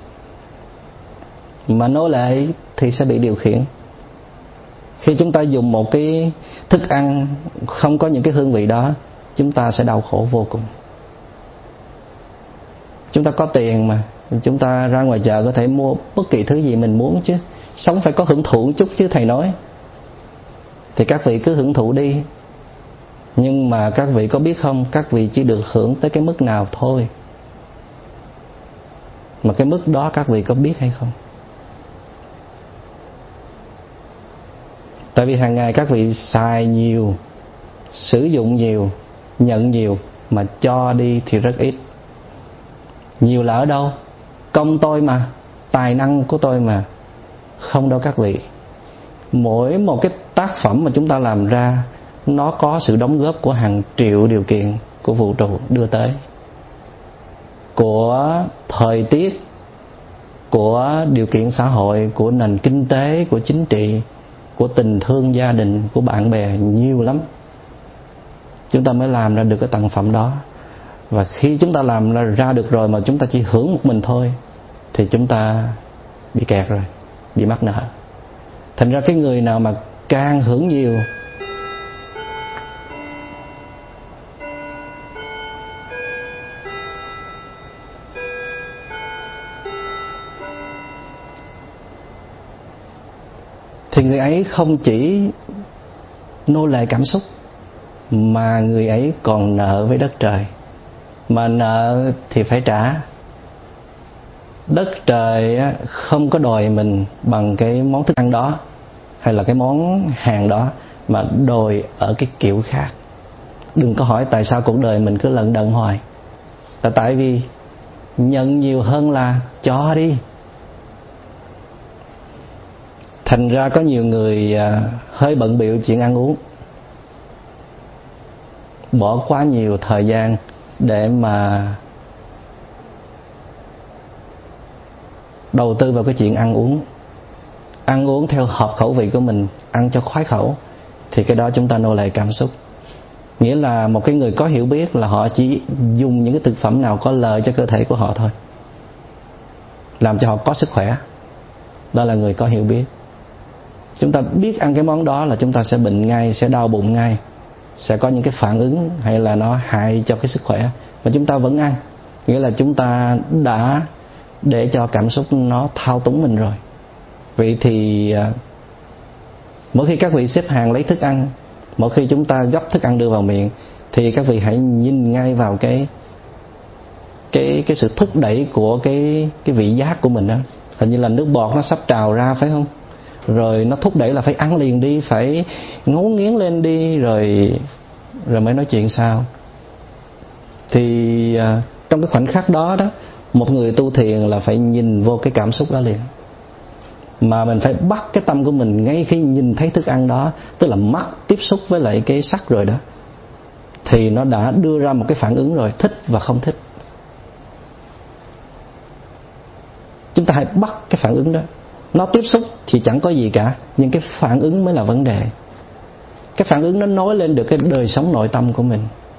Mà nô lệ thì sẽ bị điều khiển. Khi chúng ta dùng một cái thức ăn không có những cái hương vị đó, chúng ta sẽ đau khổ vô cùng. Chúng ta có tiền mà, chúng ta ra ngoài chợ có thể mua bất kỳ thứ gì mình muốn chứ. Sống phải có hưởng thụ chút chứ thầy nói. Thì các vị cứ hưởng thụ đi. Nhưng mà các vị có biết không, các vị chỉ được hưởng tới cái mức nào thôi. Mà cái mức đó các vị có biết hay không? Tại vì hàng ngày các vị xài nhiều, sử dụng nhiều, nhận nhiều, mà cho đi thì rất ít. Nhiều là ở đâu? Công tôi mà, tài năng của tôi mà. Không đâu các vị. Mỗi một cái tác phẩm mà chúng ta làm ra, nó có sự đóng góp của hàng triệu điều kiện của vũ trụ đưa tới. Của thời tiết, của điều kiện xã hội, của nền kinh tế, của chính trị, của tình thương gia đình, của bạn bè, nhiều lắm. Chúng ta mới làm ra được cái tặng phẩm đó. Và khi chúng ta làm ra được rồi mà chúng ta chỉ hưởng một mình thôi thì chúng ta bị kẹt rồi, bị mắc nợ. Thành ra cái người nào mà càng hưởng nhiều thì người ấy không chỉ nô lệ cảm xúc mà người ấy còn nợ với đất trời. Mà nợ thì phải trả. Đất trời không có đòi mình bằng cái món thức ăn đó hay là cái món hàng đó, mà đòi ở cái kiểu khác. Đừng có hỏi tại sao cuộc đời mình cứ lận đận hoài. Là tại vì nhận nhiều hơn là cho đi. Thành ra có nhiều người hơi bận bịu chuyện ăn uống, bỏ quá nhiều thời gian để mà đầu tư vào cái chuyện ăn uống. Ăn uống theo hợp khẩu vị của mình, ăn cho khoái khẩu, thì cái đó chúng ta nô lệ cảm xúc. Nghĩa là một cái người có hiểu biết là họ chỉ dùng những cái thực phẩm nào có lợi cho cơ thể của họ thôi, làm cho họ có sức khỏe. Đó là người có hiểu biết. Chúng ta biết ăn cái món đó là chúng ta sẽ bệnh ngay, sẽ đau bụng ngay, sẽ có những cái phản ứng hay là nó hại cho cái sức khỏe, mà chúng ta vẫn ăn. Nghĩa là chúng ta đã để cho cảm xúc nó thao túng mình rồi. Vậy thì mỗi khi các vị xếp hàng lấy thức ăn, mỗi khi chúng ta gấp thức ăn đưa vào miệng, thì các vị hãy nhìn ngay vào cái cái cái sự thúc đẩy của cái cái vị giác của mình đó. Hình như là nước bọt nó sắp trào ra phải không? Rồi nó thúc đẩy là phải ăn liền đi, phải ngấu nghiến lên đi, rồi rồi mới nói chuyện sao. Thì à, trong cái khoảnh khắc đó đó, một người tu thiền là phải nhìn vô cái cảm xúc đó liền. Mà mình phải bắt cái tâm của mình ngay khi nhìn thấy thức ăn đó, tức là mắt tiếp xúc với lại cái sắc rồi đó, thì nó đã đưa ra một cái phản ứng rồi, thích và không thích. Chúng ta hãy bắt cái phản ứng đó. Nó tiếp xúc thì chẳng có gì cả, nhưng cái phản ứng mới là vấn đề. Cái phản ứng nó nói lên được cái đời sống nội tâm của mình.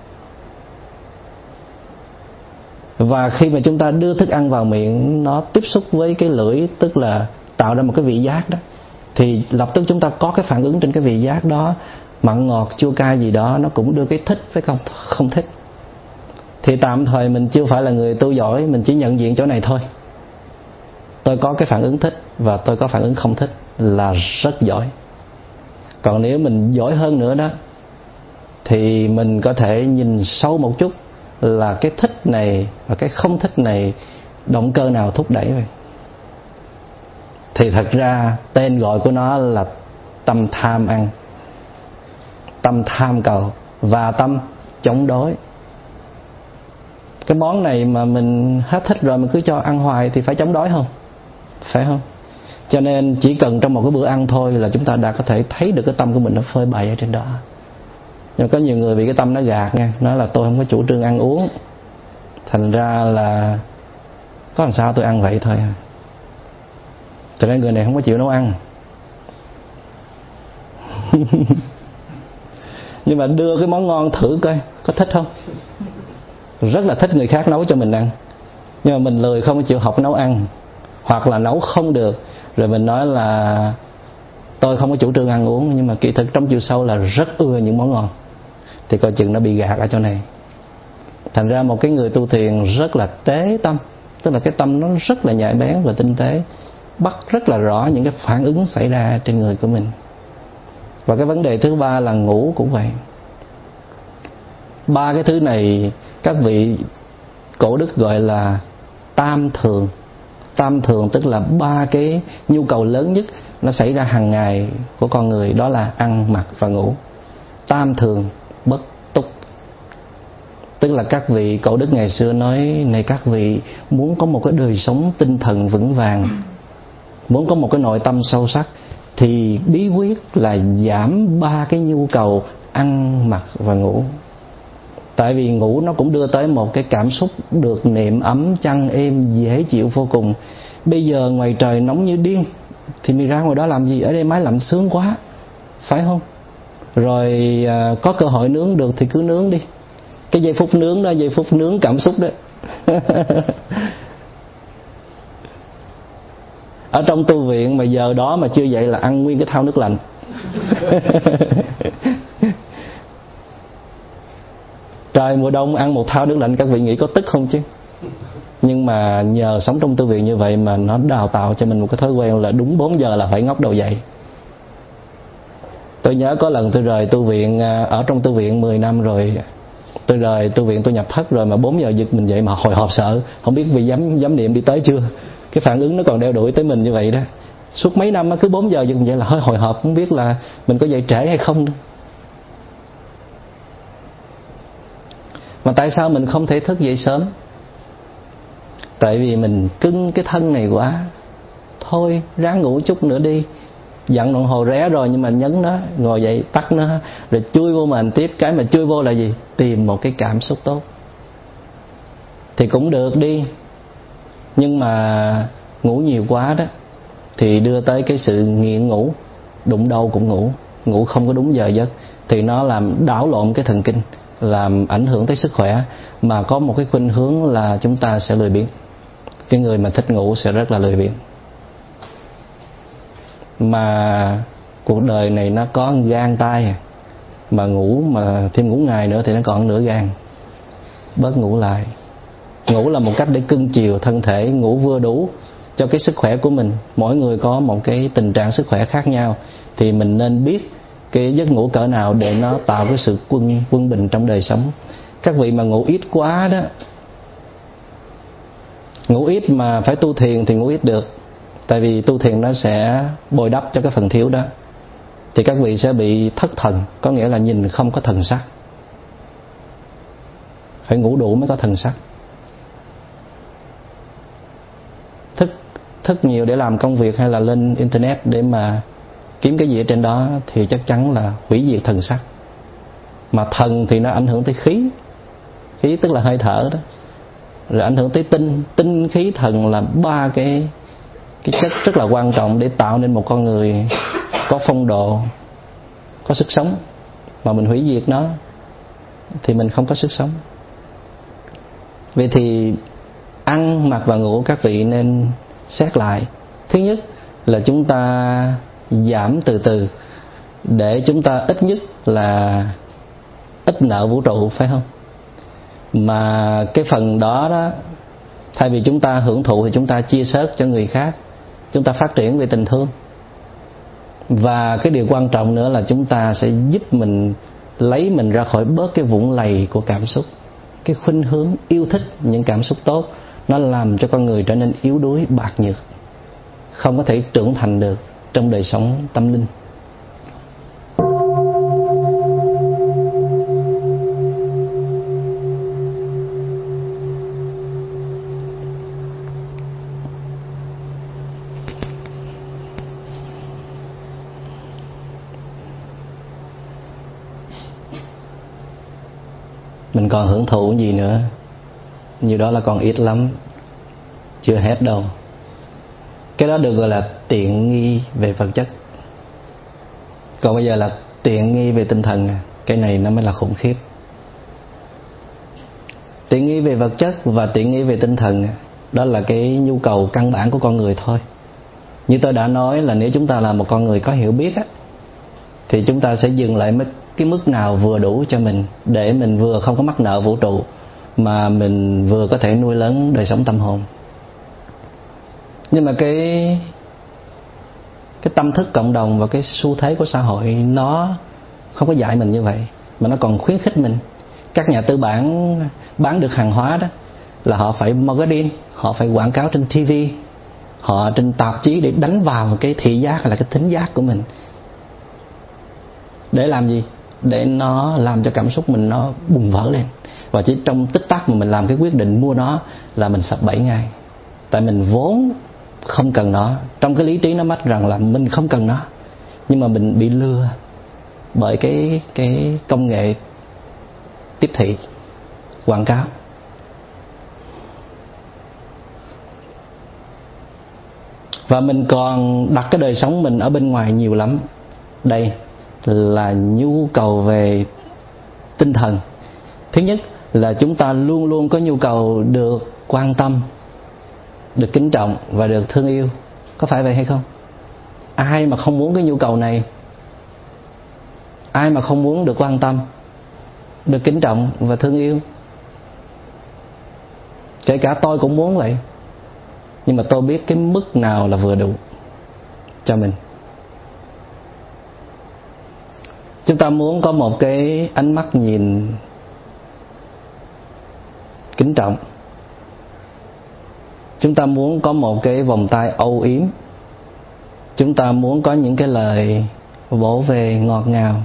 Và khi mà chúng ta đưa thức ăn vào miệng, nó tiếp xúc với cái lưỡi, tức là tạo ra một cái vị giác đó, thì lập tức chúng ta có cái phản ứng trên cái vị giác đó. Mặn ngọt chua cay gì đó nó cũng đưa cái thích với không, không thích. Thì tạm thời mình chưa phải là người tu giỏi, mình chỉ nhận diện chỗ này thôi. Tôi có cái phản ứng thích và tôi có phản ứng không thích là rất giỏi. Còn nếu mình giỏi hơn nữa đó, thì mình có thể nhìn sâu một chút là cái thích này và cái không thích này động cơ nào thúc đẩy vậy. Thì thật ra tên gọi của nó là tâm tham ăn, tâm tham cầu và tâm chống đối. Cái món này mà mình hết thích rồi mình cứ cho ăn hoài thì phải chống đối không? Phải không? Cho nên chỉ cần trong một cái bữa ăn thôi là chúng ta đã có thể thấy được cái tâm của mình nó phơi bày ở trên đó. Nhưng có nhiều người bị cái tâm nó gạt nha, nói là tôi không có chủ trương ăn uống, thành ra là có làm sao tôi ăn vậy thôi. Cho nên người này không có chịu nấu ăn. Nhưng mà đưa cái món ngon thử coi có thích không. Rất là thích người khác nấu cho mình ăn, nhưng mà mình lười không chịu học nấu ăn, hoặc là nấu không được, rồi mình nói là tôi không có chủ trương ăn uống, nhưng mà kỳ thực trong chiều sâu là rất ưa những món ngon. Thì coi chừng nó bị gạt ở chỗ này. Thành ra một cái người tu thiền rất là tế tâm, tức là cái tâm nó rất là nhạy bén và tinh tế, bắt rất là rõ những cái phản ứng xảy ra trên người của mình. Và cái vấn đề thứ ba là ngủ cũng vậy. Ba cái thứ này các vị cổ đức gọi là tam thường. Tam thường tức là ba cái nhu cầu lớn nhất nó xảy ra hàng ngày của con người, đó là ăn, mặc và ngủ. Tam thường bất túc. Tức là các vị cổ đức ngày xưa nói, này các vị muốn có một cái đời sống tinh thần vững vàng, muốn có một cái nội tâm sâu sắc, thì bí quyết là giảm ba cái nhu cầu ăn, mặc và ngủ. Tại vì ngủ nó cũng đưa tới một cái cảm xúc được niệm ấm, chăn êm, dễ chịu vô cùng. Bây giờ ngoài trời nóng như điên thì mình ra ngoài đó làm gì? Ở đây máy lạnh sướng quá, phải không? Rồi à, có cơ hội nướng được thì cứ nướng đi. Cái giây phút nướng đó, giây phút nướng cảm xúc đó. Ở trong tu viện mà giờ đó mà chưa dậy là ăn nguyên cái thau nước lạnh. Trời mùa đông ăn một thau nước lạnh các vị nghĩ có tức không chứ? Nhưng mà nhờ sống trong tu viện như vậy mà nó đào tạo cho mình một cái thói quen là đúng bốn giờ là phải ngóc đầu dậy. Tôi nhớ có lần tôi rời tu viện, ở trong tu viện mười năm rồi, tôi rời tu viện tôi nhập thất rồi mà bốn giờ giật mình dậy mà hồi hộp sợ, không biết vị giám giám niệm đi tới chưa. Cái phản ứng nó còn đeo đuổi tới mình như vậy đó. Suốt mấy năm cứ bốn giờ giật mình dậy là hơi hồi hộp, không biết là mình có dậy trễ hay không nữa. Mà tại sao mình không thể thức dậy sớm? Tại vì mình cưng cái thân này quá. Thôi ráng ngủ chút nữa đi. Dặn đồng hồ ré rồi nhưng mà nhấn nó, ngồi dậy tắt nó, rồi chui vô mền tiếp. Cái mà chui vô là gì? Tìm một cái cảm xúc tốt thì cũng được đi. Nhưng mà ngủ nhiều quá đó thì đưa tới cái sự nghiện ngủ. Đụng đâu cũng ngủ, ngủ không có đúng giờ giấc thì nó làm đảo lộn cái thần kinh, làm ảnh hưởng tới sức khỏe. Mà có một cái khuynh hướng là chúng ta sẽ lười biếng. Cái người mà thích ngủ sẽ rất là lười biếng. Mà cuộc đời này nó có gan tay, mà ngủ mà thêm ngủ ngày nữa thì nó còn nửa gan. Bớt ngủ lại. Ngủ là một cách để cưng chiều thân thể, ngủ vừa đủ cho cái sức khỏe của mình. Mỗi người có một cái tình trạng sức khỏe khác nhau, thì mình nên biết cái giấc ngủ cỡ nào để nó tạo cái sự quân quân bình trong đời sống. Các vị mà ngủ ít quá đó, ngủ ít mà phải tu thiền thì ngủ ít được. Tại vì tu thiền nó sẽ bồi đắp cho cái phần thiếu đó. Thì các vị sẽ bị thất thần, có nghĩa là nhìn không có thần sắc. Phải ngủ đủ mới có thần sắc. Thức, thức nhiều để làm công việc hay là lên internet để mà kiếm cái gì ở trên đó thì chắc chắn là hủy diệt thần sắc. Mà thần thì nó ảnh hưởng tới khí. Khí tức là hơi thở đó. Rồi ảnh hưởng tới tinh. Tinh, khí, thần là ba cái cái chất rất là quan trọng để tạo nên một con người có phong độ, có sức sống. Mà mình hủy diệt nó thì mình không có sức sống. Vậy thì ăn, mặc và ngủ các vị nên xét lại. Thứ nhất là chúng ta giảm từ từ để chúng ta ít nhất là ít nợ vũ trụ, phải không? Mà cái phần đó đó, thay vì chúng ta hưởng thụ thì chúng ta chia sớt cho người khác. Chúng ta phát triển về tình thương. Và cái điều quan trọng nữa là chúng ta sẽ giúp mình lấy mình ra khỏi bớt cái vũng lầy của cảm xúc. Cái khuynh hướng yêu thích những cảm xúc tốt nó làm cho con người trở nên yếu đuối, bạc nhược, không có thể trưởng thành được trong đời sống tâm linh. Mình còn hưởng thụ gì nữa? Nhiều đó là còn ít lắm, chưa hết đâu. Cái đó được gọi là tiện nghi về vật chất. Còn bây giờ là tiện nghi về tinh thần. Cái này nó mới là khủng khiếp. Tiện nghi về vật chất và tiện nghi về tinh thần, đó là cái nhu cầu căn bản của con người thôi. Như tôi đã nói là nếu chúng ta là một con người có hiểu biết á, thì chúng ta sẽ dừng lại mức cái mức nào vừa đủ cho mình, để mình vừa không có mắc nợ vũ trụ, mà mình vừa có thể nuôi lớn đời sống tâm hồn. Nhưng mà cái cái tâm thức cộng đồng và cái xu thế của xã hội nó không có dạy mình như vậy, mà nó còn khuyến khích mình. Các nhà tư bản bán được hàng hóa đó là họ phải marketing, họ phải quảng cáo trên ti vi, họ trên tạp chí để đánh vào cái thị giác hay là cái thính giác của mình. Để làm gì? Để nó làm cho cảm xúc mình nó bùng vỡ lên. Và chỉ trong tích tắc mà mình làm cái quyết định mua nó là mình sập bẫy ngay. Tại mình vốn không cần nó. Trong cái lý trí nó mách rằng là mình không cần nó, nhưng mà mình bị lừa bởi cái, cái công nghệ tiếp thị, quảng cáo. Và mình còn đặt cái đời sống mình ở bên ngoài nhiều lắm. Đây là nhu cầu về tinh thần. Thứ nhất là chúng ta luôn luôn có nhu cầu được quan tâm, được kính trọng và được thương yêu. Có phải vậy hay không? Ai mà không muốn cái nhu cầu này? Ai mà không muốn được quan tâm, được kính trọng và thương yêu? Kể cả tôi cũng muốn vậy. Nhưng mà tôi biết cái mức nào là vừa đủ cho mình. Chúng ta muốn có một cái ánh mắt nhìn kính trọng. Chúng ta muốn có một cái vòng tay âu yếm. Chúng ta muốn có những cái lời vỗ về ngọt ngào.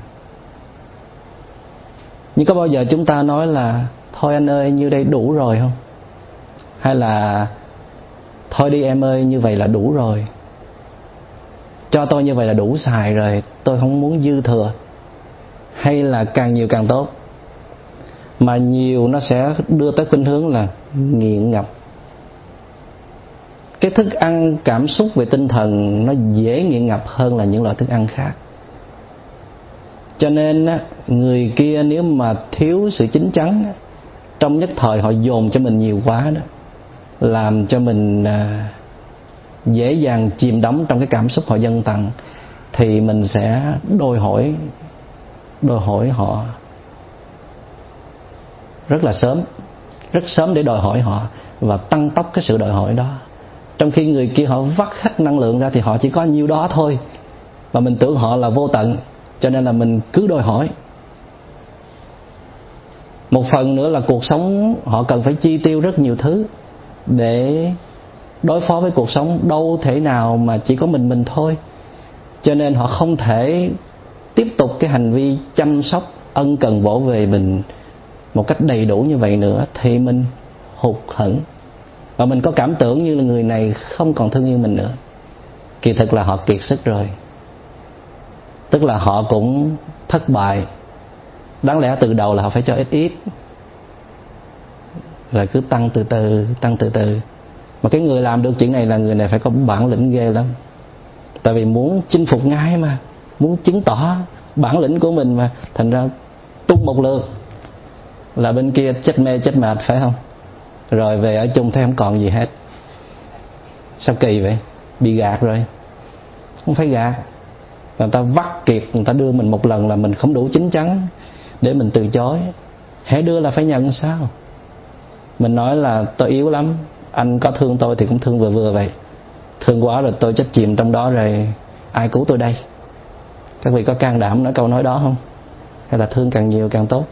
Nhưng có bao giờ chúng ta nói là thôi anh ơi, như đây đủ rồi không? Hay là thôi đi em ơi, như vậy là đủ rồi, cho tôi như vậy là đủ xài rồi, tôi không muốn dư thừa? Hay là càng nhiều càng tốt? Mà nhiều nó sẽ đưa tới khuynh hướng là nghiện ngập. Cái thức ăn cảm xúc về tinh thần nó dễ nghiện ngập hơn là những loại thức ăn khác. Cho nên người kia nếu mà thiếu sự chín chắn, trong nhất thời họ dồn cho mình nhiều quá đó, làm cho mình dễ dàng chìm đắm trong cái cảm xúc họ dâng tặng, thì mình sẽ đòi hỏi đòi hỏi họ rất là sớm, rất sớm để đòi hỏi họ và tăng tốc cái sự đòi hỏi đó. Trong khi người kia họ vắt hết năng lượng ra thì họ chỉ có nhiêu đó thôi, và mình tưởng họ là vô tận, cho nên là mình cứ đòi hỏi. Một phần nữa là cuộc sống họ cần phải chi tiêu rất nhiều thứ để đối phó với cuộc sống, đâu thể nào mà chỉ có mình mình thôi. Cho nên họ không thể tiếp tục cái hành vi chăm sóc, ân cần vỗ về mình một cách đầy đủ như vậy nữa, thì mình hụt hẫng và mình có cảm tưởng như là người này không còn thương yêu mình nữa. Kỳ thực là họ kiệt sức rồi, tức là họ cũng thất bại. Đáng lẽ từ đầu là họ phải cho ít ít, rồi cứ tăng từ từ, tăng từ từ. Mà cái người làm được chuyện này là người này phải có bản lĩnh ghê lắm. Tại vì muốn chinh phục ngay mà, muốn chứng tỏ bản lĩnh của mình mà, thành ra tung một lượt là bên kia chết mê chết mệt, phải không? Rồi về ở chung thấy không còn gì hết. Sao kỳ vậy? Bị gạt rồi. Không phải gạt, người ta vắt kiệt, người ta đưa mình một lần là mình không đủ chín chắn để mình từ chối. Hễ đưa là phải nhận sao? Mình nói là tôi yếu lắm, anh có thương tôi thì cũng thương vừa vừa vậy. Thương quá rồi tôi chết chìm trong đó rồi, ai cứu tôi đây? Các vị có can đảm nói câu nói đó không? Hay là thương càng nhiều càng tốt?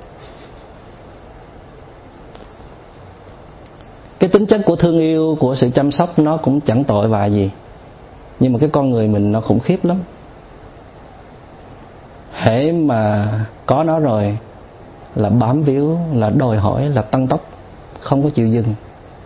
Cái tính chất của thương yêu, của sự chăm sóc nó cũng chẳng tội vạ gì. Nhưng mà cái con người mình nó khủng khiếp lắm. Hễ mà có nó rồi là bám víu, là đòi hỏi, là tăng tốc, không có chịu dừng.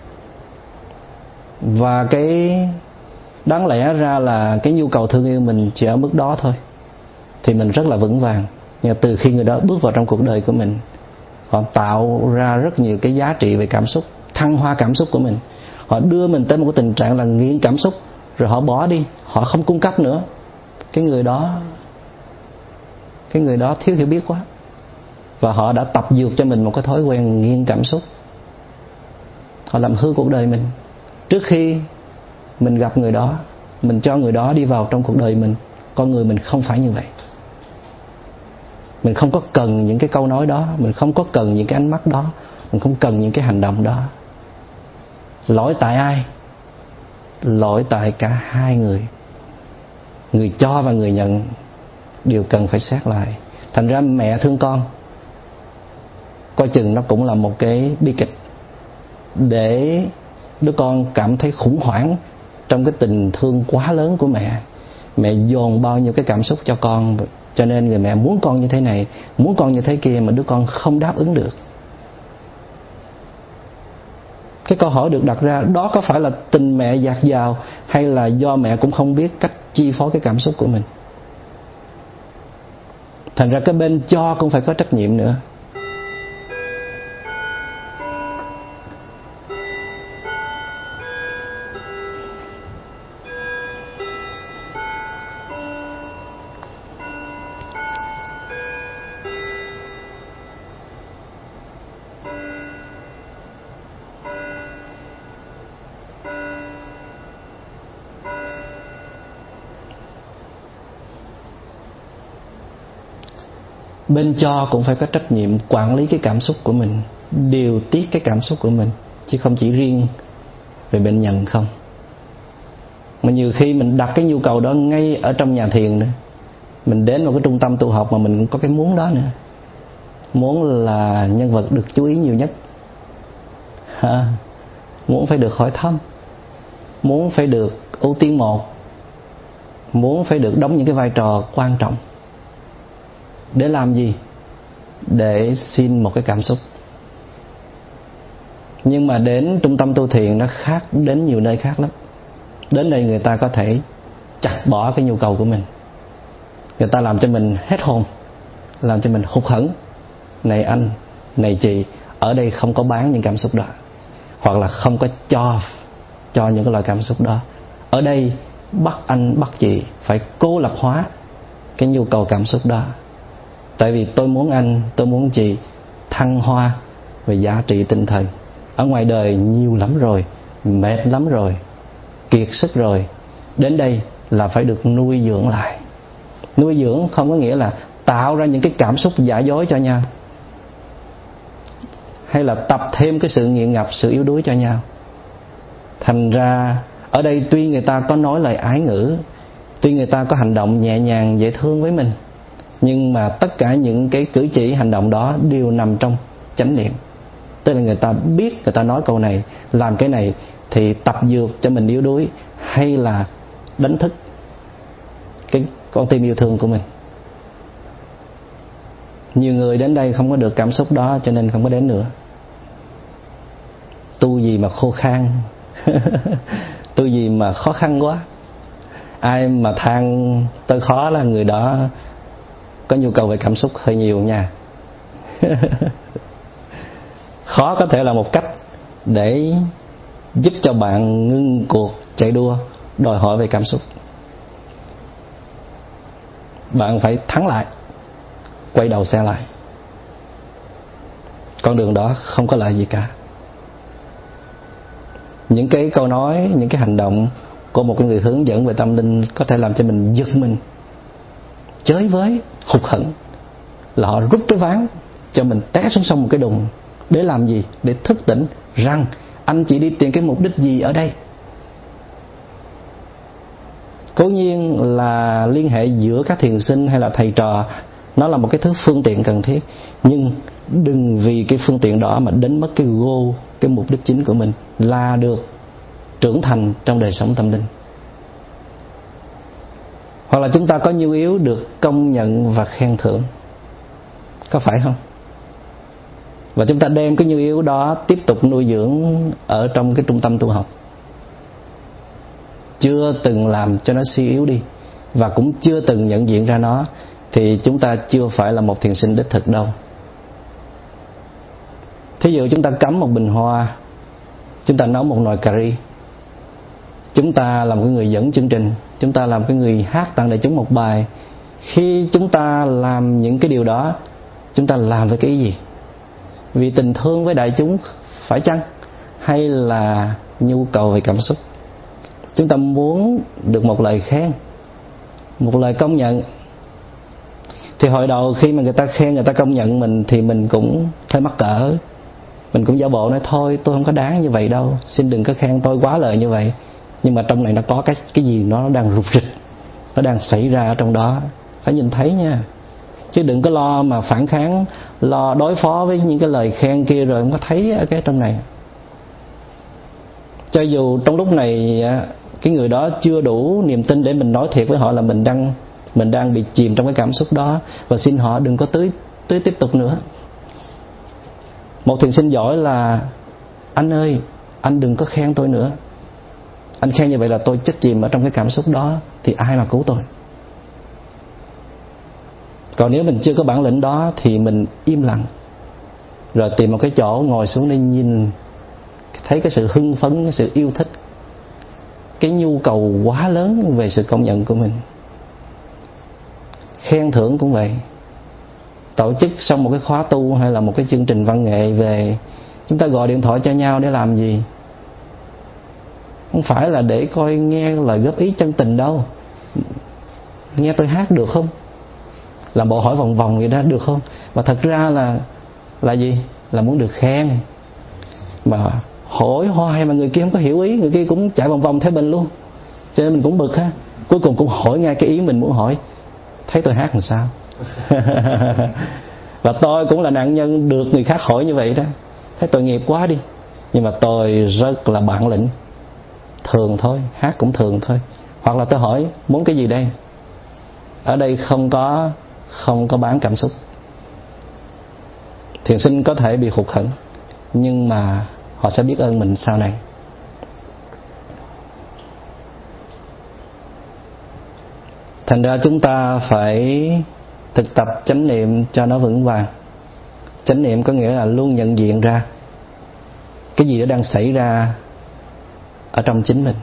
Và cái đáng lẽ ra là cái nhu cầu thương yêu mình chỉ ở mức đó thôi thì mình rất là vững vàng. Nhưng từ khi người đó bước vào trong cuộc đời của mình, họ tạo ra rất nhiều cái giá trị về cảm xúc, thăng hoa cảm xúc của mình. Họ đưa mình tới một cái tình trạng là nghiện cảm xúc, rồi họ bỏ đi, họ không cung cấp nữa. Cái người đó Cái người đó thiếu hiểu biết quá. Và họ đã tập dược cho mình một cái thói quen nghiện cảm xúc. Họ làm hư cuộc đời mình. Trước khi mình gặp người đó, mình cho người đó đi vào trong cuộc đời mình, con người mình không phải như vậy. Mình không có cần những cái câu nói đó, mình không có cần những cái ánh mắt đó, mình không cần những cái hành động đó. Lỗi tại ai? Lỗi tại cả hai người. Người cho và người nhận đều cần phải xét lại. Thành ra mẹ thương con, coi chừng nó cũng là một cái bi kịch, để đứa con cảm thấy khủng hoảng trong cái tình thương quá lớn của mẹ. Mẹ dồn bao nhiêu cái cảm xúc cho con, cho nên người mẹ muốn con như thế này, muốn con như thế kia, mà đứa con không đáp ứng được. Cái câu hỏi được đặt ra, đó có phải là tình mẹ dạt dào, hay là do mẹ cũng không biết cách chi phối cái cảm xúc của mình? Thành ra cái bên cho cũng phải có trách nhiệm nữa. Bên cho cũng phải có trách nhiệm quản lý cái cảm xúc của mình, điều tiết cái cảm xúc của mình, chứ không chỉ riêng về bên nhận không. Mà nhiều khi mình đặt cái nhu cầu đó ngay ở trong nhà thiền nữa. Mình đến một cái trung tâm tu học mà mình cũng có cái muốn đó nữa. Muốn là nhân vật được chú ý nhiều nhất, ha. Muốn phải được hỏi thăm, muốn phải được ưu tiên một, muốn phải được đóng những cái vai trò quan trọng. Để làm gì? Để xin một cái cảm xúc. Nhưng mà đến trung tâm tu thiền nó khác đến nhiều nơi khác lắm. Đến đây người ta có thể chặt bỏ cái nhu cầu của mình. Người ta làm cho mình hết hồn, làm cho mình hụt hẫng. Này anh, này chị, ở đây không có bán những cảm xúc đó, hoặc là không có cho cho những cái loại cảm xúc đó. Ở đây bắt anh, bắt chị phải cô lập hóa cái nhu cầu cảm xúc đó. Tại vì tôi muốn anh, tôi muốn chị thăng hoa về giá trị tinh thần. Ở ngoài đời nhiều lắm rồi, mệt lắm rồi, kiệt sức rồi. Đến đây là phải được nuôi dưỡng lại. Nuôi dưỡng không có nghĩa là tạo ra những cái cảm xúc giả dối cho nhau, hay là tập thêm cái sự nghiện ngập, sự yếu đuối cho nhau. Thành ra ở đây tuy người ta có nói lời ái ngữ, tuy người ta có hành động nhẹ nhàng dễ thương với mình, nhưng mà tất cả những cái cử chỉ hành động đó đều nằm trong chánh niệm. Tức là người ta biết, người ta nói câu này, làm cái này thì tập dược cho mình yếu đuối, hay là đánh thức cái con tim yêu thương của mình. Nhiều người đến đây không có được cảm xúc đó cho nên không có đến nữa. Tu gì mà khô khan tu gì mà khó khăn quá. Ai mà than tôi khó là người đó có nhu cầu về cảm xúc hơi nhiều nha. Khó có thể là một cách để giúp cho bạn ngưng cuộc chạy đua đòi hỏi về cảm xúc. Bạn phải thắng lại, quay đầu xe lại. Con đường đó không có lợi gì cả. Những cái câu nói, những cái hành động của một người hướng dẫn về tâm linh có thể làm cho mình giật mình, chới với, hụt hẫng, là họ rút cái ván cho mình té xuống sông một cái đùng. Để làm gì? Để thức tỉnh rằng anh chỉ đi tìm cái mục đích gì ở đây. Cố nhiên là liên hệ giữa các thiền sinh hay là thầy trò, nó là một cái thứ phương tiện cần thiết, nhưng đừng vì cái phương tiện đó mà đánh mất cái goal, cái mục đích chính của mình là được trưởng thành trong đời sống tâm linh. Hoặc là chúng ta có nhu yếu được công nhận và khen thưởng, có phải không? Và chúng ta đem cái nhu yếu đó tiếp tục nuôi dưỡng ở trong cái trung tâm tu học, chưa từng làm cho nó suy yếu đi, và cũng chưa từng nhận diện ra nó, thì chúng ta chưa phải là một thiền sinh đích thực đâu. Thí dụ chúng ta cắm một bình hoa, chúng ta nấu một nồi cà ri, chúng ta làm cái người dẫn chương trình, chúng ta làm cái người hát tặng đại chúng một bài. Khi chúng ta làm những cái điều đó, chúng ta làm với cái ý gì? Vì tình thương với đại chúng phải chăng? Hay là nhu cầu về cảm xúc? Chúng ta muốn được một lời khen, một lời công nhận. Thì hồi đầu khi mà người ta khen, người ta công nhận mình, thì mình cũng hơi mắc cỡ. Mình cũng giả bộ nói thôi tôi không có đáng như vậy đâu, xin đừng có khen tôi quá lời như vậy. Nhưng mà trong này nó có cái, cái gì nó đang rục rịch, nó đang xảy ra ở trong đó, phải nhìn thấy nha. Chứ đừng có lo mà phản kháng, lo đối phó với những cái lời khen kia rồi không có thấy ở cái trong này. Cho dù trong lúc này cái người đó chưa đủ niềm tin để mình nói thiệt với họ là mình đang mình đang bị chìm trong cái cảm xúc đó, và xin họ đừng có tưới tưới tiếp tục nữa. Một thiền sinh giỏi là anh ơi, anh đừng có khen tôi nữa. Anh khen như vậy là tôi chết chìm ở trong cái cảm xúc đó, thì ai mà cứu tôi? Còn nếu mình chưa có bản lĩnh đó thì mình im lặng, rồi tìm một cái chỗ ngồi xuống để nhìn, thấy cái sự hưng phấn, cái sự yêu thích, cái nhu cầu quá lớn về sự công nhận của mình. Khen thưởng cũng vậy. Tổ chức xong một cái khóa tu hay là một cái chương trình văn nghệ về, chúng ta gọi điện thoại cho nhau để làm gì? Không phải là để coi nghe lời góp ý chân tình đâu. Nghe tôi hát được không? làm bộ hỏi vòng vòng vậy đó, được không? Mà thật ra là là gì? Là muốn được khen. Mà hỏi hoài mà người kia không có hiểu ý, người kia cũng chạy vòng vòng theo mình luôn, cho nên mình cũng bực ha. Cuối cùng cũng hỏi ngay cái ý mình muốn hỏi. Thấy tôi hát làm sao? Và tôi cũng là nạn nhân được người khác hỏi như vậy đó. Thấy tội nghiệp quá đi. Nhưng mà tôi rất là bản lĩnh. Thường thôi, hát cũng thường thôi. Hoặc là tôi hỏi muốn cái gì đây? Ở đây không có Không có bán cảm xúc. Thiền sinh có thể bị hụt hẫng, nhưng mà họ sẽ biết ơn mình sau này. Thành ra chúng ta phải thực tập chánh niệm cho nó vững vàng. Chánh niệm có nghĩa là luôn nhận diện ra cái gì đó đang xảy ra ở trong chính mình,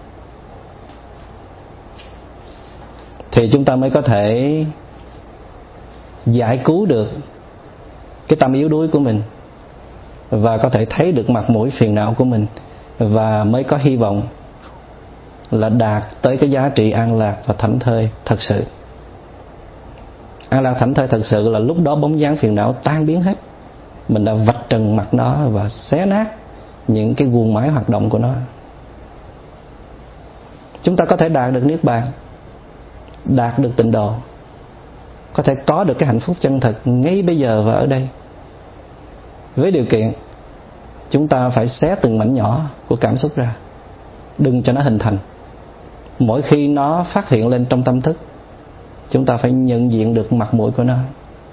thì chúng ta mới có thể giải cứu được cái tâm yếu đuối của mình, và có thể thấy được mặt mũi phiền não của mình, và mới có hy vọng là đạt tới cái giá trị an lạc và thảnh thơi thật sự. An lạc thảnh thơi thật sự là lúc đó bóng dáng phiền não tan biến hết. Mình đã vạch trần mặt nó và xé nát những cái guồng máy hoạt động của nó. Chúng ta có thể đạt được niết bàn, đạt được tịnh độ, có thể có được cái hạnh phúc chân thật ngay bây giờ và ở đây, với điều kiện chúng ta phải xé từng mảnh nhỏ của cảm xúc ra, đừng cho nó hình thành. Mỗi khi nó phát hiện lên trong tâm thức, chúng ta phải nhận diện được mặt mũi của nó,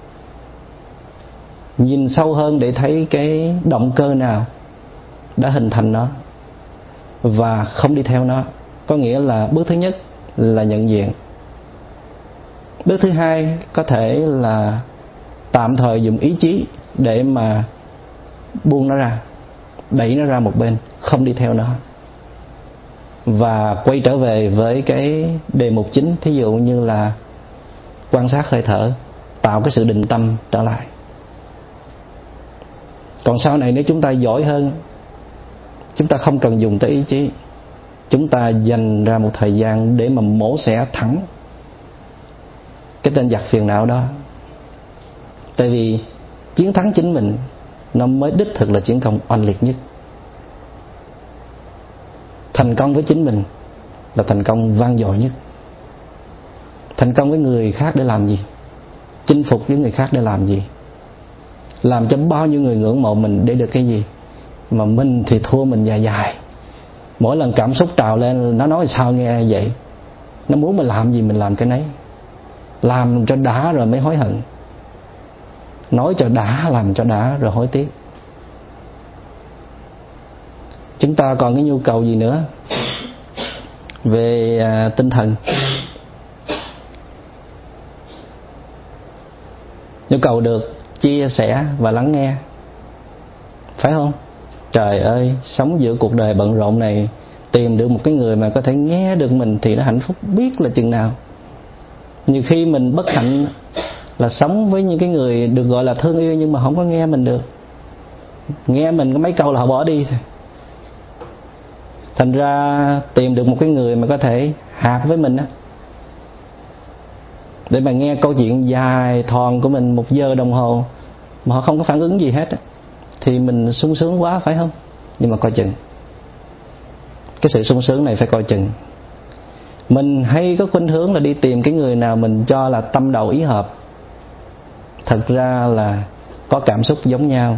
nhìn sâu hơn để thấy cái động cơ nào đã hình thành nó, và không đi theo nó. Có nghĩa là bước thứ nhất là nhận diện. Bước thứ hai có thể là tạm thời dùng ý chí để mà buông nó ra, đẩy nó ra một bên, không đi theo nó, và quay trở về với cái đề mục chính, thí dụ như là quan sát hơi thở, tạo cái sự định tâm trở lại. Còn sau này nếu chúng ta giỏi hơn, chúng ta không cần dùng tới ý chí, chúng ta dành ra một thời gian để mà mổ xẻ thẳng cái tên giặc phiền não đó. Tại vì chiến thắng chính mình nó mới đích thực là chiến công oanh liệt nhất. Thành công với chính mình là thành công vang dội nhất. Thành công với người khác để làm gì? Chinh phục với người khác để làm gì? Làm cho bao nhiêu người ngưỡng mộ mình để được cái gì? Mà mình thì thua mình dài dài. Mỗi lần cảm xúc trào lên, nó nói sao nghe vậy. Nó muốn mình làm gì mình làm cái nấy. Làm cho đã rồi mới hối hận, nói cho đã, làm cho đã rồi hối tiếc. Chúng ta còn cái nhu cầu gì nữa về à, tinh thần? Nhu cầu được chia sẻ và lắng nghe, phải không? Trời ơi, sống giữa cuộc đời bận rộn này, tìm được một cái người mà có thể nghe được mình thì nó hạnh phúc biết là chừng nào. Nhiều khi mình bất hạnh là sống với những cái người được gọi là thương yêu nhưng mà không có nghe mình được. Nghe mình có mấy câu là họ bỏ đi thôi. Thành ra tìm được một cái người mà có thể hạt với mình á, để mà nghe câu chuyện dài thòn của mình một giờ đồng hồ mà họ không có phản ứng gì hết á, thì mình sung sướng quá, phải không? Nhưng mà coi chừng, cái sự sung sướng này phải coi chừng. Mình hay có khuynh hướng là đi tìm cái người nào mình cho là tâm đầu ý hợp, thật ra là có cảm xúc giống nhau.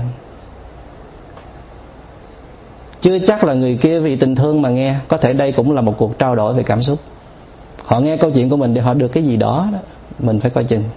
Chưa chắc là người kia vì tình thương mà nghe, có thể đây cũng là một cuộc trao đổi về cảm xúc. Họ nghe câu chuyện của mình để họ được cái gì đó, đó. Mình phải coi chừng.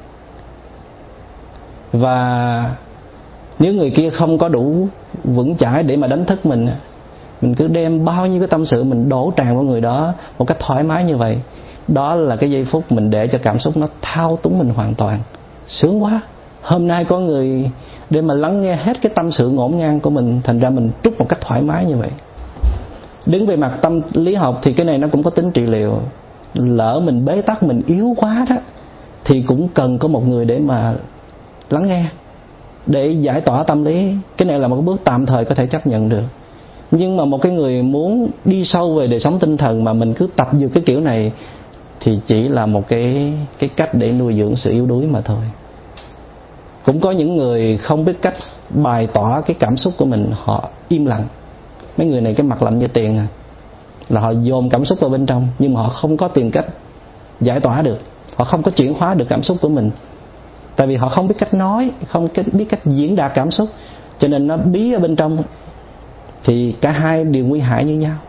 Và nếu người kia không có đủ vững chãi để mà đánh thức mình, mình cứ đem bao nhiêu cái tâm sự mình đổ tràn vào người đó một cách thoải mái như vậy, đó là cái giây phút mình để cho cảm xúc nó thao túng mình hoàn toàn. Sướng quá, hôm nay có người để mà lắng nghe hết cái tâm sự ngổn ngang của mình, thành ra mình trút một cách thoải mái như vậy. Đứng về mặt tâm lý học thì cái này nó cũng có tính trị liệu. Lỡ mình bế tắc, mình yếu quá đó, thì cũng cần có một người để mà lắng nghe, để giải tỏa tâm lý. Cái này là một bước tạm thời có thể chấp nhận được. Nhưng mà một cái người muốn đi sâu về đời sống tinh thần mà mình cứ tập dược cái kiểu này, thì chỉ là một cái cái cách để nuôi dưỡng sự yếu đuối mà thôi. Cũng có những người không biết cách bày tỏ cái cảm xúc của mình, họ im lặng. Mấy người này cái mặt lạnh như tiền à, là họ dồn cảm xúc vào bên trong, nhưng mà họ không có tìm cách giải tỏa được, họ không có chuyển hóa được cảm xúc của mình. Tại vì họ không biết cách nói, không biết cách diễn đạt cảm xúc, cho nên nó bí ở bên trong. Thì cả hai đều nguy hại như nhau.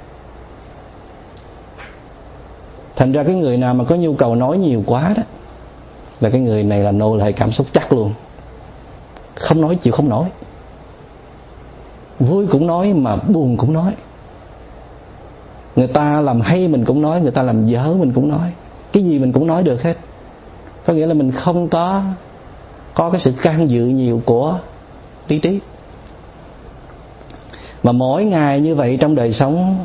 Thành ra cái người nào mà có nhu cầu nói nhiều quá đó, là cái người này là nô lệ cảm xúc chắc luôn. Không nói chịu không nổi. Vui cũng nói mà buồn cũng nói. Người ta làm hay mình cũng nói, người ta làm dở mình cũng nói. Cái gì mình cũng nói được hết. Có nghĩa là mình không có Có cái sự can dự nhiều của lý trí. Mà mỗi ngày như vậy trong đời sống,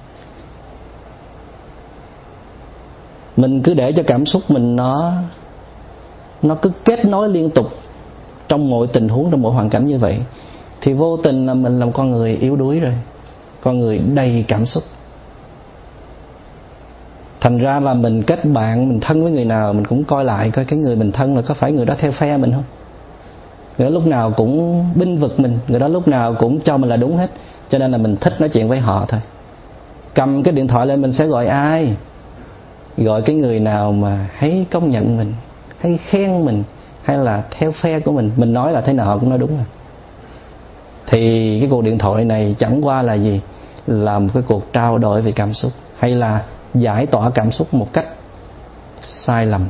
mình cứ để cho cảm xúc mình nó Nó cứ kết nối liên tục trong mọi tình huống, trong mọi hoàn cảnh như vậy, thì vô tình là mình làm con người yếu đuối rồi, con người đầy cảm xúc. Thành ra là mình kết bạn, mình thân với người nào, mình cũng coi lại coi cái người mình thân là có phải người đó theo phe mình không. Người đó lúc nào cũng binh vực mình, người đó lúc nào cũng cho mình là đúng hết. Cho nên là mình thích nói chuyện với họ thôi. Cầm cái điện thoại lên mình sẽ gọi ai? Gọi cái người nào mà hay công nhận mình, hay khen mình, hay là theo phe của mình. Mình nói là thế nào cũng nói đúng rồi. Thì cái cuộc điện thoại này chẳng qua là gì? Là một cái cuộc trao đổi về cảm xúc, hay là giải tỏa cảm xúc một cách sai lầm.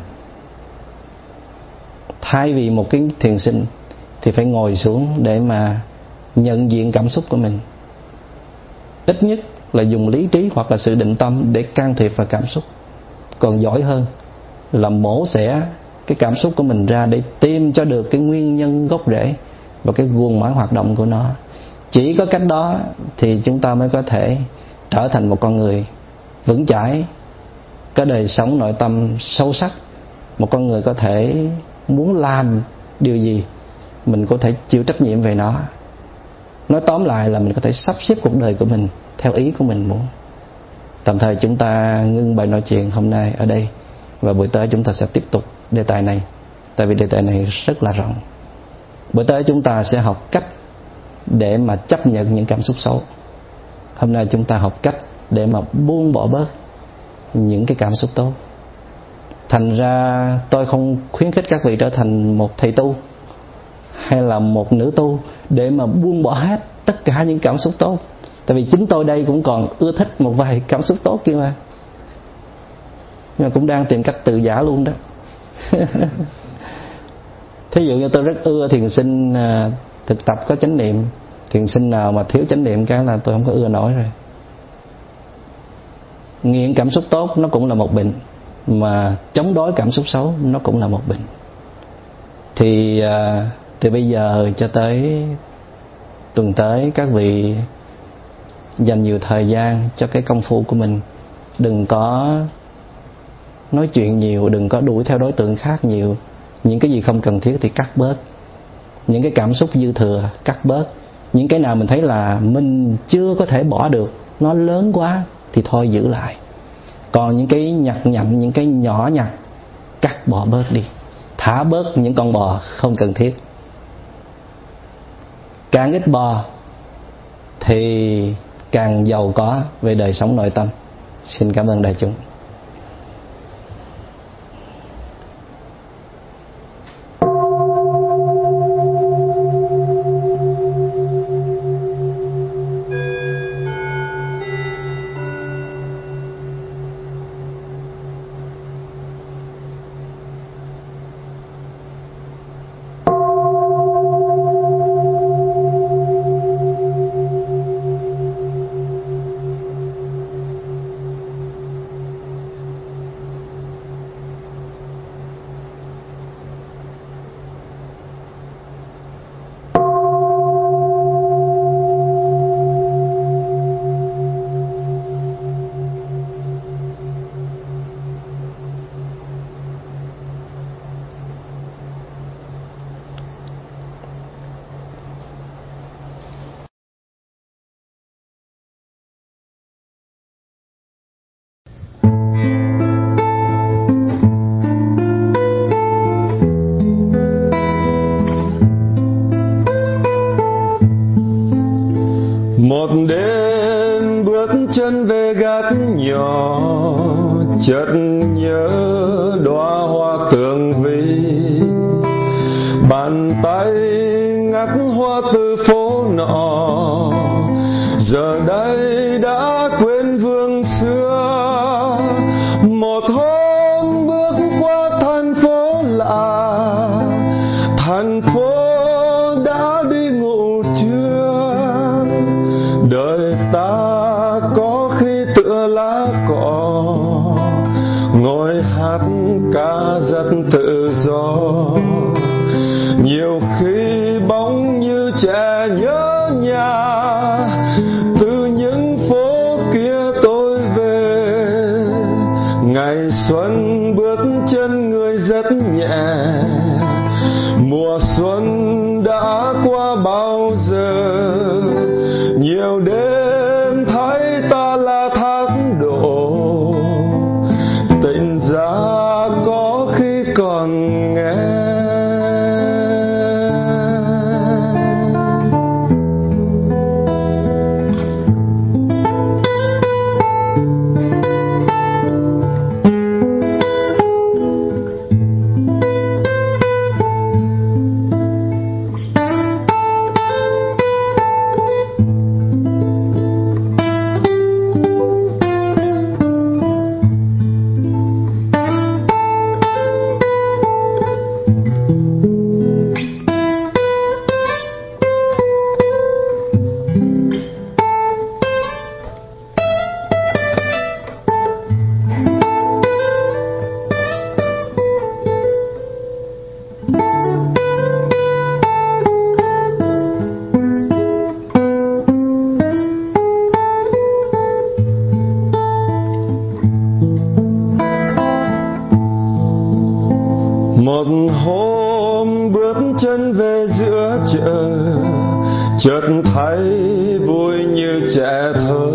Thay vì một cái thiền sinh thì phải ngồi xuống để mà nhận diện cảm xúc của mình. Ít nhất là dùng lý trí hoặc là sự định tâm để can thiệp vào cảm xúc. Còn giỏi hơn là mổ xẻ cái cảm xúc của mình ra để tìm cho được cái nguyên nhân gốc rễ và cái guồng máy hoạt động của nó. Chỉ có cách đó thì chúng ta mới có thể trở thành một con người vững chãi, có đời sống nội tâm sâu sắc. Một con người có thể muốn làm điều gì, mình có thể chịu trách nhiệm về nó. Nói tóm lại là mình có thể sắp xếp cuộc đời của mình theo ý của mình muốn. Tạm thời chúng ta ngưng bài nói chuyện hôm nay ở đây, và buổi tới chúng ta sẽ tiếp tục đề tài này, tại vì đề tài này rất là rộng. Buổi tới chúng ta sẽ học cách để mà chấp nhận những cảm xúc xấu. Hôm nay chúng ta học cách để mà buông bỏ bớt những cái cảm xúc tốt. Thành ra tôi không khuyến khích các vị trở thành một thầy tu hay là một nữ tu để mà buông bỏ hết tất cả những cảm xúc tốt. Tại vì chính tôi đây cũng còn ưa thích một vài cảm xúc tốt kia mà, nhưng mà cũng đang tìm cách tự giả luôn đó. Thí dụ như tôi rất ưa thiền sinh thực tập có chánh niệm. Thiền sinh nào mà thiếu chánh niệm cái là tôi không có ưa nổi rồi. Nghiện cảm xúc tốt nó cũng là một bệnh, mà chống đối cảm xúc xấu nó cũng là một bệnh. Thì à, từ bây giờ cho tới tuần tới, các vị dành nhiều thời gian cho cái công phu của mình. Đừng có nói chuyện nhiều, đừng có đuổi theo đối tượng khác nhiều. Những cái gì không cần thiết thì cắt bớt. Những cái cảm xúc dư thừa cắt bớt. Những cái nào mình thấy là mình chưa có thể bỏ được, nó lớn quá thì thôi giữ lại. Còn những cái nhặt nhạnh, những cái nhỏ nhặt, cắt bỏ bớt đi. Thả bớt những con bò không cần thiết. Càng ít bò thì càng giàu có về đời sống nội tâm. Xin cảm ơn đại chúng. chợt nhớ đóa hoa tường vi, bàn tay ngắt hoa từ phố nọ, giờ đây đã quên vương xưa. Một hôm bước qua thành phố lạ, thành phố đã đi ngủ chưa. Đời ta có khi tựa lá cỏ, ngồi hát ca rất tự do. Nhiều khi bóng như trẻ nhớ nhà, từ những phố kia tôi về. Ngày xuân bước chân người rất nhẹ, mùa xuân đã qua bao giờ. Nhiều đêm thấy ta là thác đổ, tỉnh ra có khi còn nghe. Một hôm bước chân về giữa chợ, chợt thấy vui như trẻ thơ.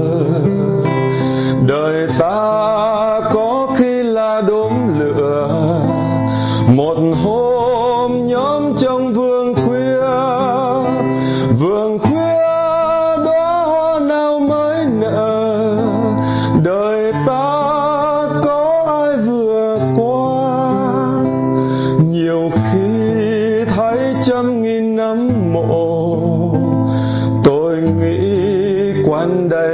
Đời ta có khi là đốm lửa, một hôm nhóm trong vườn khuya. Vườn khuya đóa hoa nào mới nở, đời ta có ai vừa qua. Nhiều khi thấy trăm nghìn năm mộ, tôi nghĩ quanh đây